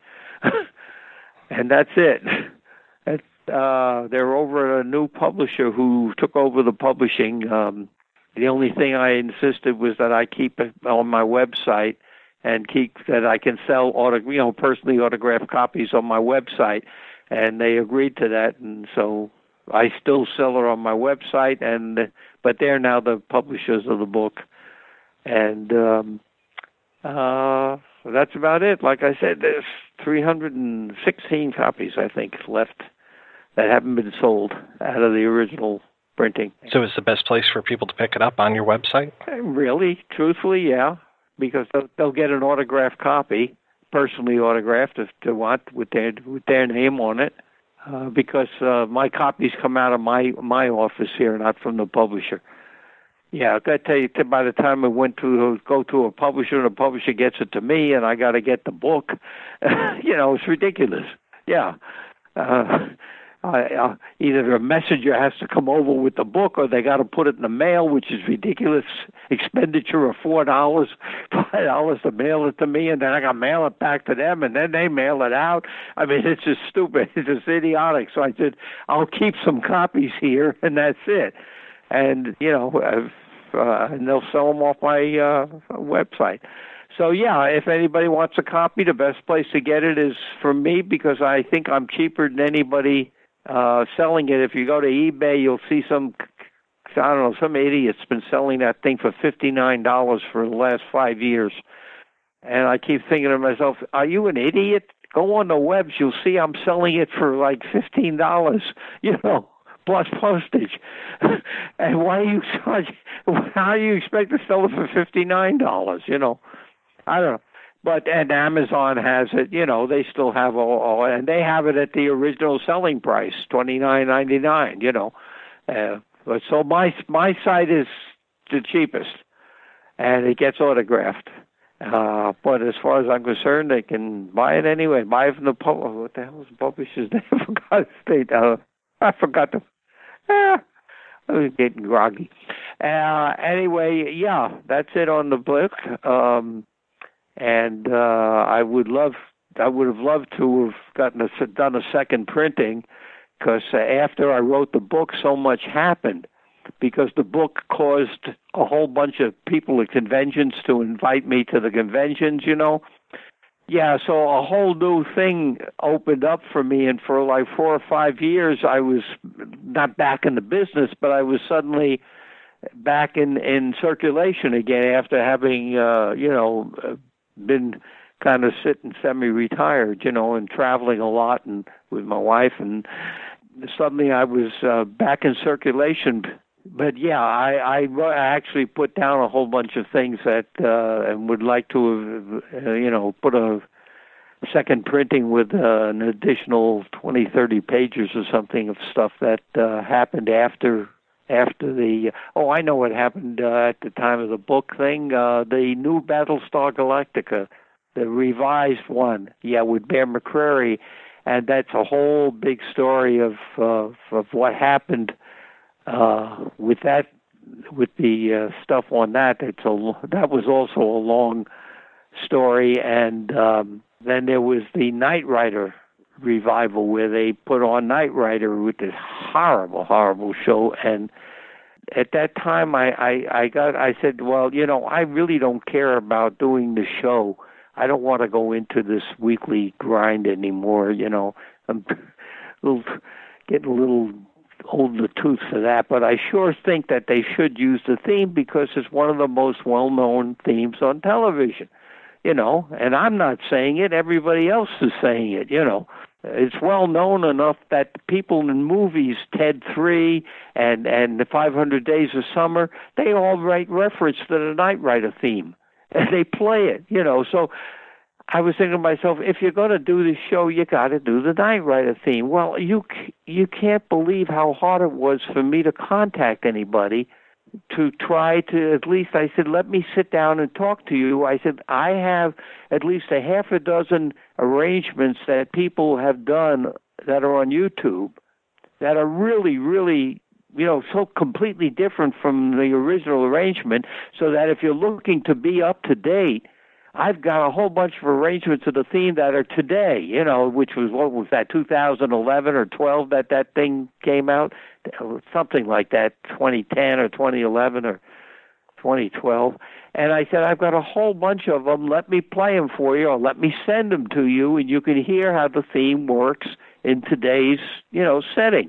and that's it. It's, uh, they're over at a new publisher who took over the publishing. Um, the only thing I insisted was that I keep it on my website, and keep that I can sell auto, you know, personally autographed copies on my website, and they agreed to that, and so I still sell it on my website, and but they're now the publishers of the book, and um, uh, that's about it. Like I said, there's three hundred sixteen copies, I think, left that haven't been sold out of the original printing. So is the best place for people to pick it up on your website? Really, truthfully, yeah. Because they'll, they'll get an autographed copy, personally autographed if they want, with their with their name on it. Uh, because uh, my copies come out of my my office here, not from the publisher. Yeah, I got to tell you, by the time I went to go to a publisher, and the publisher gets it to me, and I got to get the book. You know, it's ridiculous. Yeah. Uh, I, uh, either a messenger has to come over with the book, or they got to put it in the mail, which is ridiculous expenditure of four dollars, five dollars to mail it to me, and then I got to mail it back to them, and then they mail it out. I mean, it's just stupid. It's just idiotic. So I said, I'll keep some copies here, and that's it. And you know, uh, and they'll sell them off my uh, website. So, yeah, if anybody wants a copy, the best place to get it is from me, because I think I'm cheaper than anybody uh, selling it. If you go to eBay, you'll see some, I don't know, some idiot's been selling that thing for fifty-nine dollars for the last five years. And I keep thinking to myself, are you an idiot? Go on the webs. You'll see I'm selling it for like fifteen dollars, you know, plus postage. And why are you charge? How do you expect to sell it for fifty-nine dollars, you know? I don't know. But, and Amazon has it, you know, they still have all, all and they have it at the original selling price, twenty-nine ninety-nine, you know. Uh, but so my, my site is the cheapest, and it gets autographed. Uh, but as far as I'm concerned, they can buy it anyway. Buy it from the pub. What the hell is the publisher's name? I forgot the state. Uh, I forgot the. Eh, I was getting groggy. Uh, anyway, yeah, that's it on the book. Um, and uh, I would love, I would have loved to have gotten a, done a second printing, because uh, after I wrote the book, so much happened. Because the book caused a whole bunch of people at conventions to invite me to the conventions, you know. Yeah, so a whole new thing opened up for me, and for like four or five years, I was not back in the business, but I was suddenly back in, in circulation again after having, uh, you know, been kind of sitting semi-retired, you know, and traveling a lot and with my wife, and suddenly I was uh, back in circulation. But yeah, I, I actually put down a whole bunch of things that uh, and would like to have, uh, you know, put a second printing with uh, an additional twenty, thirty pages or something of stuff that uh, happened after after the. Oh, I know what happened uh, at the time of the book thing. Uh, the new Battlestar Galactica, the revised one, yeah, with Bear McCreary, and that's a whole big story of uh, of what happened. Uh, with that, with the uh, stuff on that, it's a that was also a long story, and um, then there was the Knight Rider revival where they put on Knight Rider with this horrible, horrible show. And at that time, I, I, I got I said, well, you know, I really don't care about doing the show. I don't want to go into this weekly grind anymore. You know, I'm a little, getting a little old in the tooth for that, but I sure think that they should use the theme because it's one of the most well-known themes on television, you know, and I'm not saying it, everybody else is saying it, you know. It's well-known enough that people in movies, Ted three and, and The five hundred Days of Summer, they all write reference to the Knight Rider theme, and they play it, you know, so I was thinking to myself, if you're going to do this show, you got to do the Knight Rider theme. Well, you you can't believe how hard it was for me to contact anybody to try to, at least I said, let me sit down and talk to you. I said, I have at least a half a dozen arrangements that people have done that are on YouTube that are really, really, you know, so completely different from the original arrangement, so that if you're looking to be up to date, I've got a whole bunch of arrangements of the theme that are today, you know, which was, what was that, two thousand eleven or twelve that that thing came out? Something like that, twenty ten or twenty eleven or twenty twelve. And I said, I've got a whole bunch of them. Let me play them for you, or let me send them to you, and you can hear how the theme works in today's, you know, setting.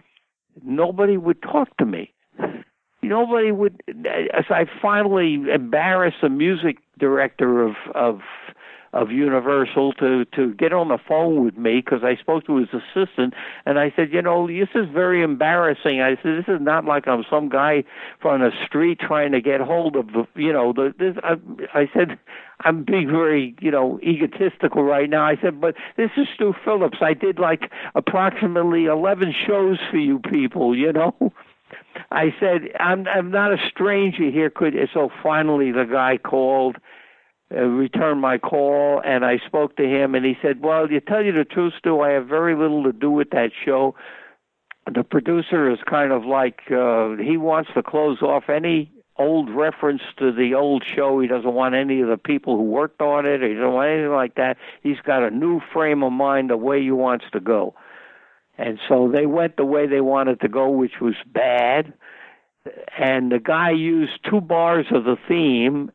Nobody would talk to me. Nobody would, as I finally embarrassed the music director of of of Universal to to get on the phone with me, because I spoke to his assistant, and I said, you know, this is very embarrassing. I said, this is not like I'm some guy from the street trying to get hold of the, you know, the. This, I, I said, I'm being very, you know, egotistical right now. I said, but this is Stu Phillips. I did like approximately eleven shows for you people, you know. I said, I'm I'm not a stranger here. Could so finally the guy called, uh, returned my call, and I spoke to him, and he said, well, to tell you the truth, Stu, I have very little to do with that show. The producer is kind of like, uh, he wants to close off any old reference to the old show. He doesn't want any of the people who worked on it. He doesn't want anything like that. He's got a new frame of mind the way he wants to go. And so they went the way they wanted to go, which was bad. And the guy used two bars of the theme,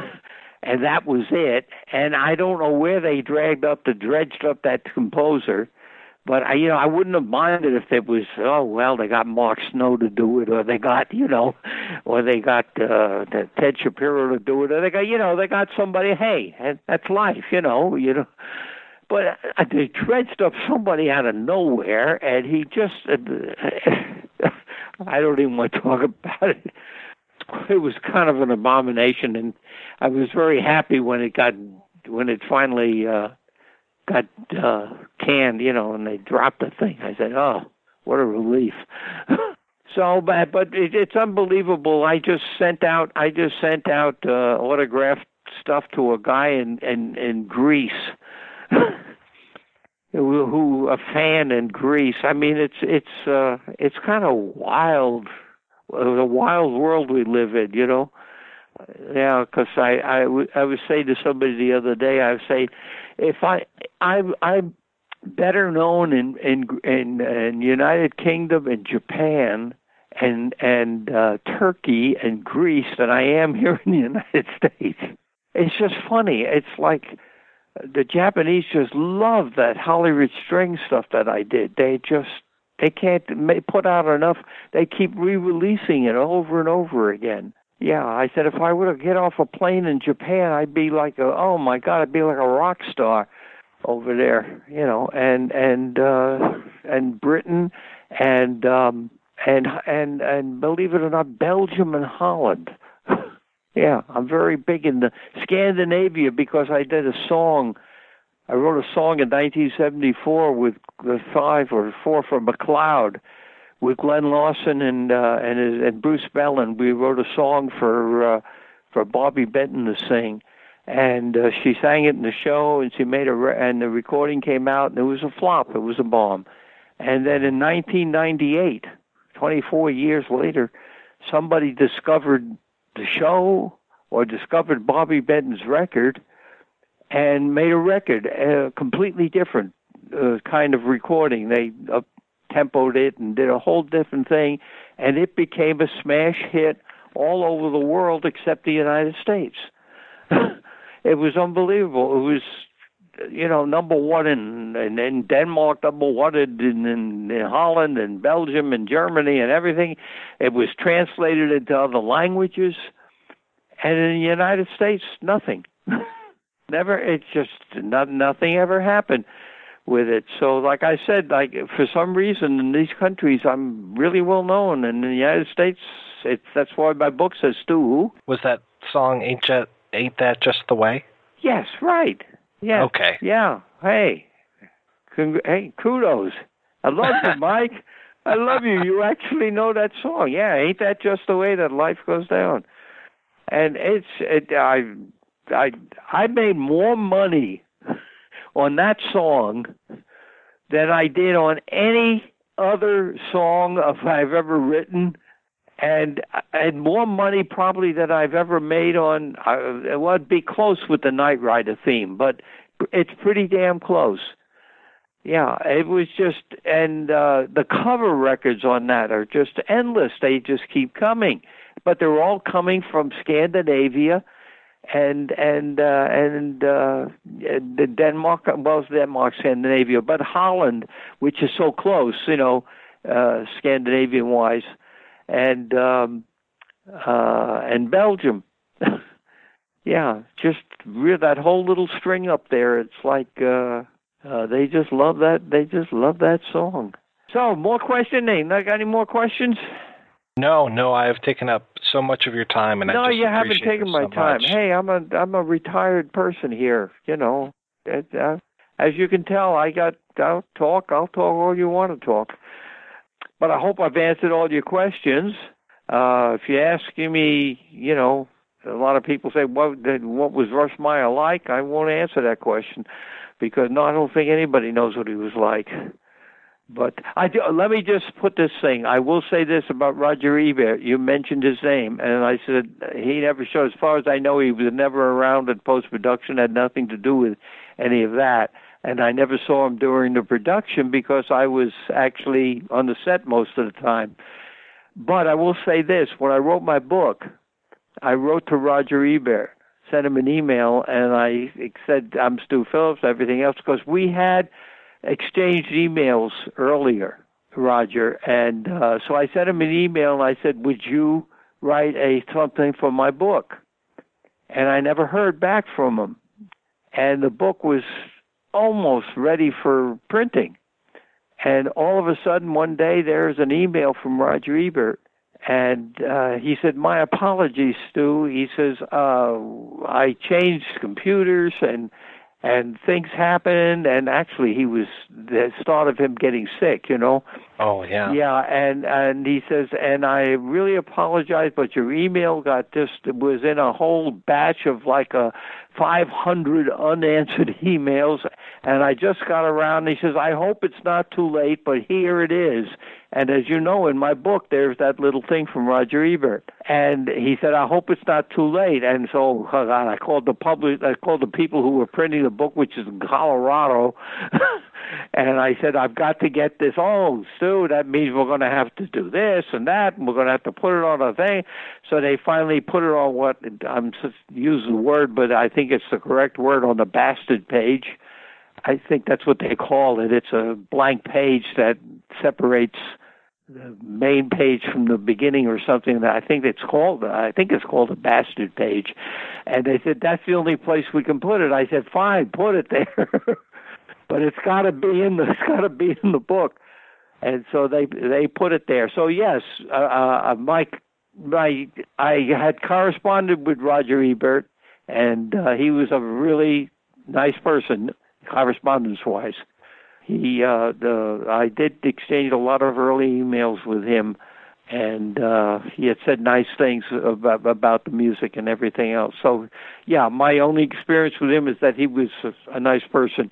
and that was it. And I don't know where they dragged up the dredged up that composer, But I, you know, I wouldn't have minded if it was, oh well, they got Mark Snow to do it, or they got, you know, or they got uh, Ted Shapiro to do it, or they got, you know, they got somebody. Hey, that's life, you know, you know. But uh, they dredged up somebody out of nowhere, and he just, uh, I don't even want to talk about it. It was kind of an abomination, and I was very happy when it got, when it finally. Uh, got uh, canned, you know, and they dropped the thing. I said, oh, what a relief. So, but, but it, it's unbelievable. I just sent out, I just sent out uh, autographed stuff to a guy in, in, in Greece, who, who, a fan in Greece. I mean, it's, it's, uh, it's kind of wild, the wild world we live in, you know. Yeah, because I, I, w- I was saying to somebody the other day, I was saying, if I, I, I'm better known in in in, in United Kingdom and Japan and and uh, Turkey and Greece than I am here in the United States. It's just funny. It's like the Japanese just love that Hollywood string stuff that I did. They just they can't put out enough. They keep re-releasing it over and over again. Yeah, I said if I were to get off a plane in Japan, I'd be like a, oh my God, I'd be like a rock star over there, you know, and and uh, and Britain and um, and and and believe it or not, Belgium and Holland. Yeah, I'm very big in the Scandinavia because I did a song. I wrote a song in nineteen seventy-four with the five or four from McLeod. With Glenn Lawson and uh, and, his, and Bruce Bellin, we wrote a song for uh, for Bobby Benton to sing, and uh, she sang it in the show, and she made a re- and the recording came out, and it was a flop, it was a bomb, and then in nineteen ninety-eight, twenty-four years later, somebody discovered the show or discovered Bobby Benton's record, and made a record, a completely different uh, kind of recording. They uh, tempoed it and did a whole different thing, and it became a smash hit all over the world except the United States. It was unbelievable. It was, you know, number one in, in, in Denmark, number one in, in, in Holland and Belgium and Germany and everything. It was translated into other languages, and in the United States, nothing. Never, it just, not, nothing ever happened with it. So like I said, like for some reason in these countries I'm really well known, and in the United States it's that's why my book says Stu Who. Was that song Ain't, Just, Ain't That Just the Way? Yes, right. Yeah. Okay. Yeah. Hey. Cong- hey, kudos. I love you, Mike. I love you. You actually know that song. Yeah, ain't that just the way that life goes down? And it's it I I I made more money on that song than I did on any other song I've ever written, and and more money probably than I've ever made on, uh, it would be close with the Knight Rider theme, but it's pretty damn close. Yeah, it was just, and uh, the cover records on that are just endless. They just keep coming, but they're all coming from Scandinavia, and and uh, and uh, the Denmark, well, it's Denmark, Scandinavia, but Holland, which is so close, you know, uh, Scandinavian-wise, and um, uh, and Belgium. Yeah, just real that whole little string up there. It's like uh, uh, they just love that. They just love that song. So, more questions? Nate, got any more questions? No, no, I have taken up so much of your time, and no, I just you haven't appreciate taken it my so time. much. Hey, I'm a I'm a retired person here. You know, it, uh, as you can tell, I got. I'll talk. I'll talk all you want to talk. But I hope I've answered all your questions. Uh, if you're asking me, you know, a lot of people say, "What what was Russ Meyer like?" I won't answer that question because no, I don't think anybody knows what he was like. But I do, let me just put this thing. I will say this about Roger Ebert. You mentioned his name, and I said he never showed. As far as I know, he was never around at post-production, had nothing to do with any of that. And I never saw him during the production because I was actually on the set most of the time. But I will say this. When I wrote my book, I wrote to Roger Ebert, sent him an email, and I said, I'm Stu Phillips, everything else, because we had exchanged emails earlier, Roger. And uh, so I sent him an email, and I said, would you write a something for my book? And I never heard back from him. And the book was almost ready for printing. And all of a sudden, one day, there's an email from Roger Ebert. And uh, he said, my apologies, Stu. He says, uh, I changed computers and and things happened. And actually, he was the start of him getting sick, you know. Oh, yeah. Yeah, and, and he says, and I really apologize, but your email got just, was in a whole batch of like a five hundred unanswered emails, and I just got around. He says, I hope it's not too late, but here it is. And as you know, in my book, there's that little thing from Roger Ebert. And he said, I hope it's not too late. And so oh God, I called the public, I called the people who were printing the book, which is in Colorado. And I said, I've got to get this. Oh, Stu, that means we're going to have to do this and that, and we're going to have to put it on a thing. So they finally put it on what, I'm just using the word, but I think it's the correct word, on the bastard page. I think that's what they call it. It's a blank page that separates the main page from the beginning or something. That I think it's called, I think it's called a bastard page. And they said, that's the only place we can put it. I said, fine, put it there. But it's got to be in the it's got to be in the book, and so they they put it there. So yes, uh, uh, Mike, my I had corresponded with Roger Ebert, and uh, he was a really nice person, correspondence-wise. He uh, the I did exchange a lot of early emails with him, and uh, he had said nice things about about the music and everything else. So yeah, my only experience with him is that he was a, a nice person.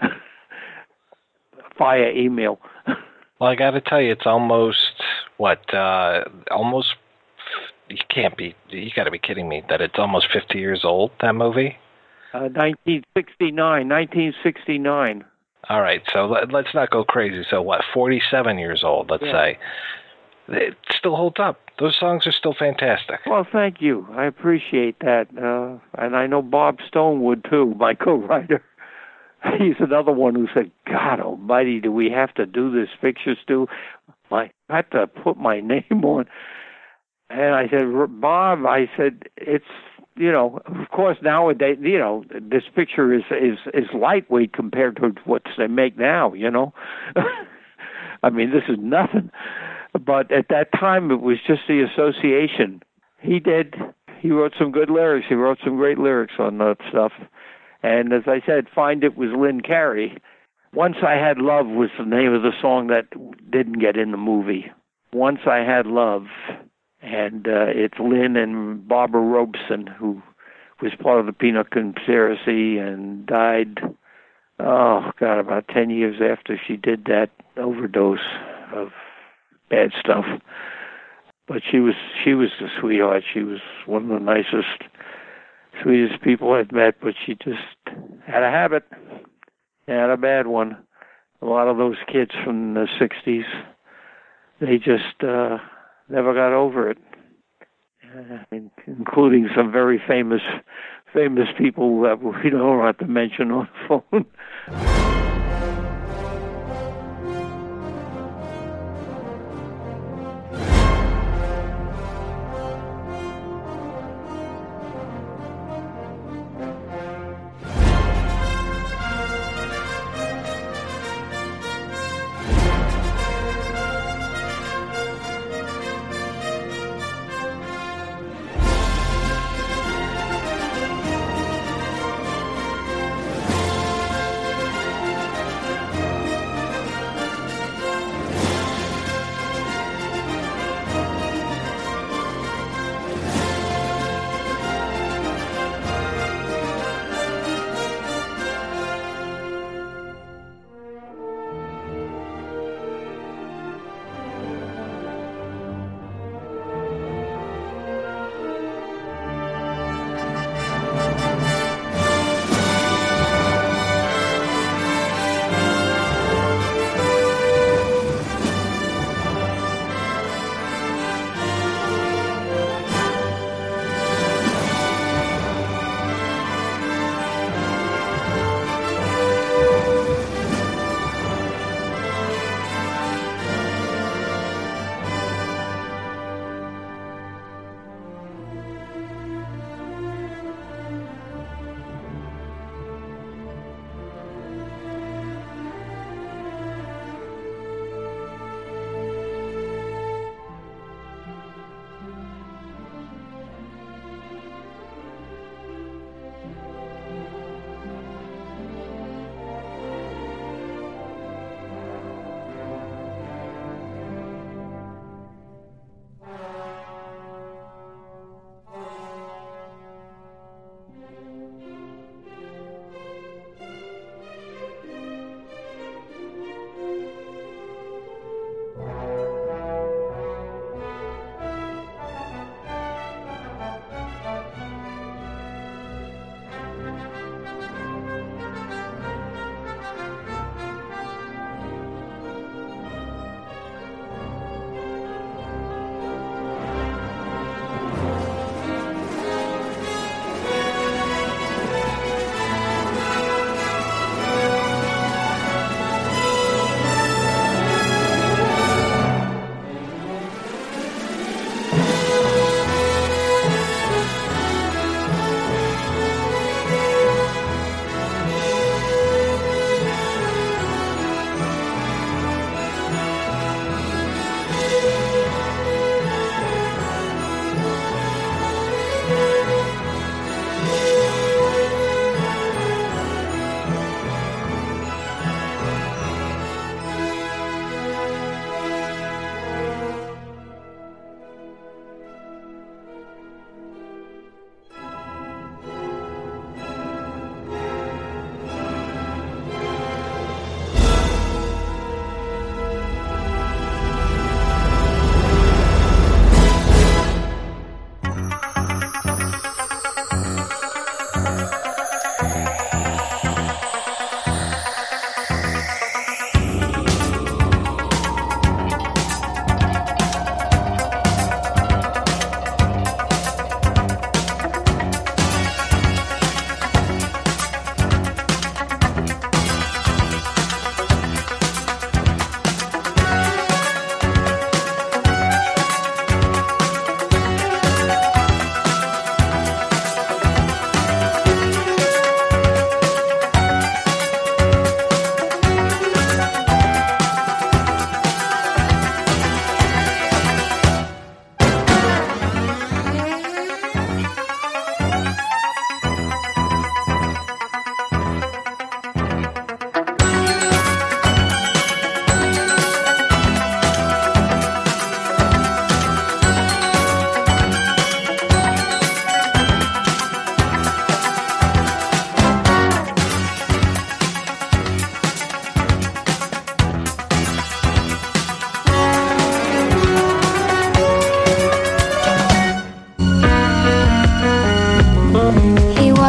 Via email. Well, I got to tell you, it's almost what uh, almost. You can't be. You got to be kidding me that it's almost fifty years old. That movie. Uh, nineteen sixty-nine. Nineteen sixty-nine. All right, so let, let's not go crazy. So what? Forty-seven years old. Let's yeah. say. It still holds up. Those songs are still fantastic. Well, thank you. I appreciate that, uh, and I know Bob Stone would too, my co-writer. He's another one who said, God almighty, do we have to do this picture, Stu? I had to put my name on. And I said, Bob, I said, it's, you know, of course nowadays, you know, this picture is, is, is lightweight compared to what they make now, you know. I mean, this is nothing. But at that time, it was just the association. He did, he wrote some good lyrics. He wrote some great lyrics on that stuff. And as I said, Find It was Lynn Carey. Once I Had Love was the name of the song that didn't get in the movie. Once I Had Love. And uh, it's Lynn and Barbara Robeson, who was part of the Peanut Conspiracy and died, oh, God, about ten years after she did that overdose of bad stuff. But she was she was a sweetheart. She was one of the nicest, sweetest people I've met, but she just had a habit, had a bad one. A lot of those kids from the sixties, they just uh, never got over it, uh, including some very famous famous people that we don't have to mention on the phone.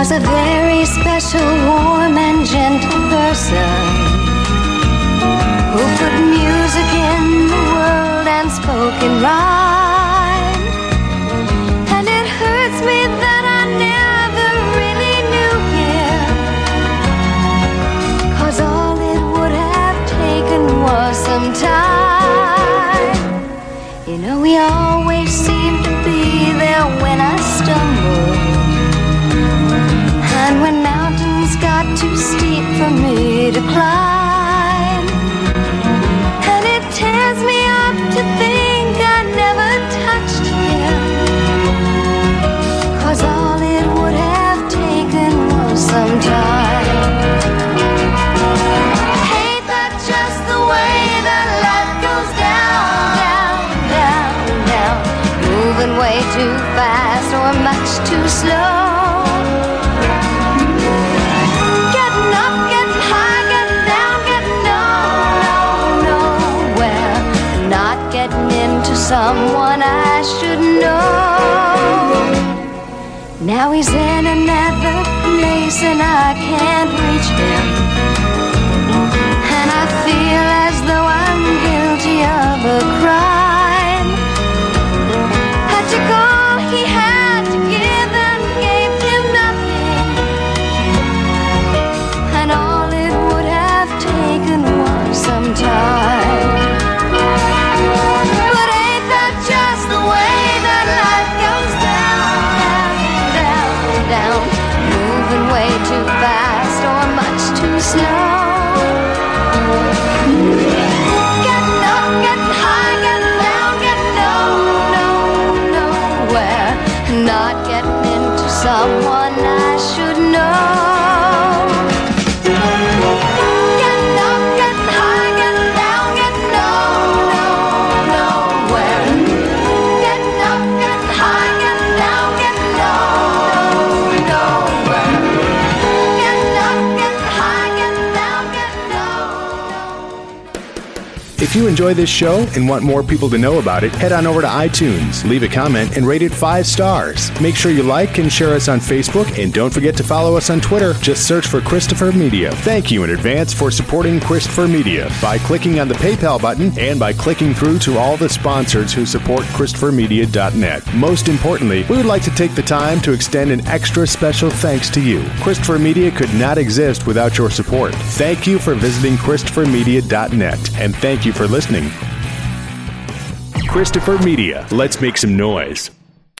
was a very special, warm and gentle person who put music in the world and spoke in rhyme. And it hurts me that I never really knew him, 'cause all it would have taken was some time. You know, he always seemed to be there when I stumbled, and when mountains got too steep for me to climb. And it tears me up to think I never touched him, 'cause all it would have taken was some time. Ain't that just the way that life goes down, down, down, down, moving way too fast or much too slow? Someone I should know. Now he's in another place and I can't reach him, and I feel as though I'm guilty of a crime. I took all he had to give and gave him nothing, and all it would have taken was some time. Way too fast or much too slow. Getting up, getting high, getting down, getting no, no, nowhere. Not getting into someone I should know. Getting up, getting high, getting down, getting no, no, nowhere. Getting up, getting high, getting down, getting no, no, nowhere. If you enjoy this show and want more people to know about it, head on over to iTunes, leave a comment, and rate it five stars. Make sure you like and share us on Facebook, and don't forget to follow us on Twitter. Just search for Christopher Media. Thank you in advance for supporting Christopher Media by clicking on the PayPal button and by clicking through to all the sponsors who support Christopher Media dot net. Most importantly, we would like to take the time to extend an extra special thanks to you. Christopher Media could not exist without your support. Thank you for visiting Christopher Media dot net, and thank you for listening. Christopher Media. Let's make some noise.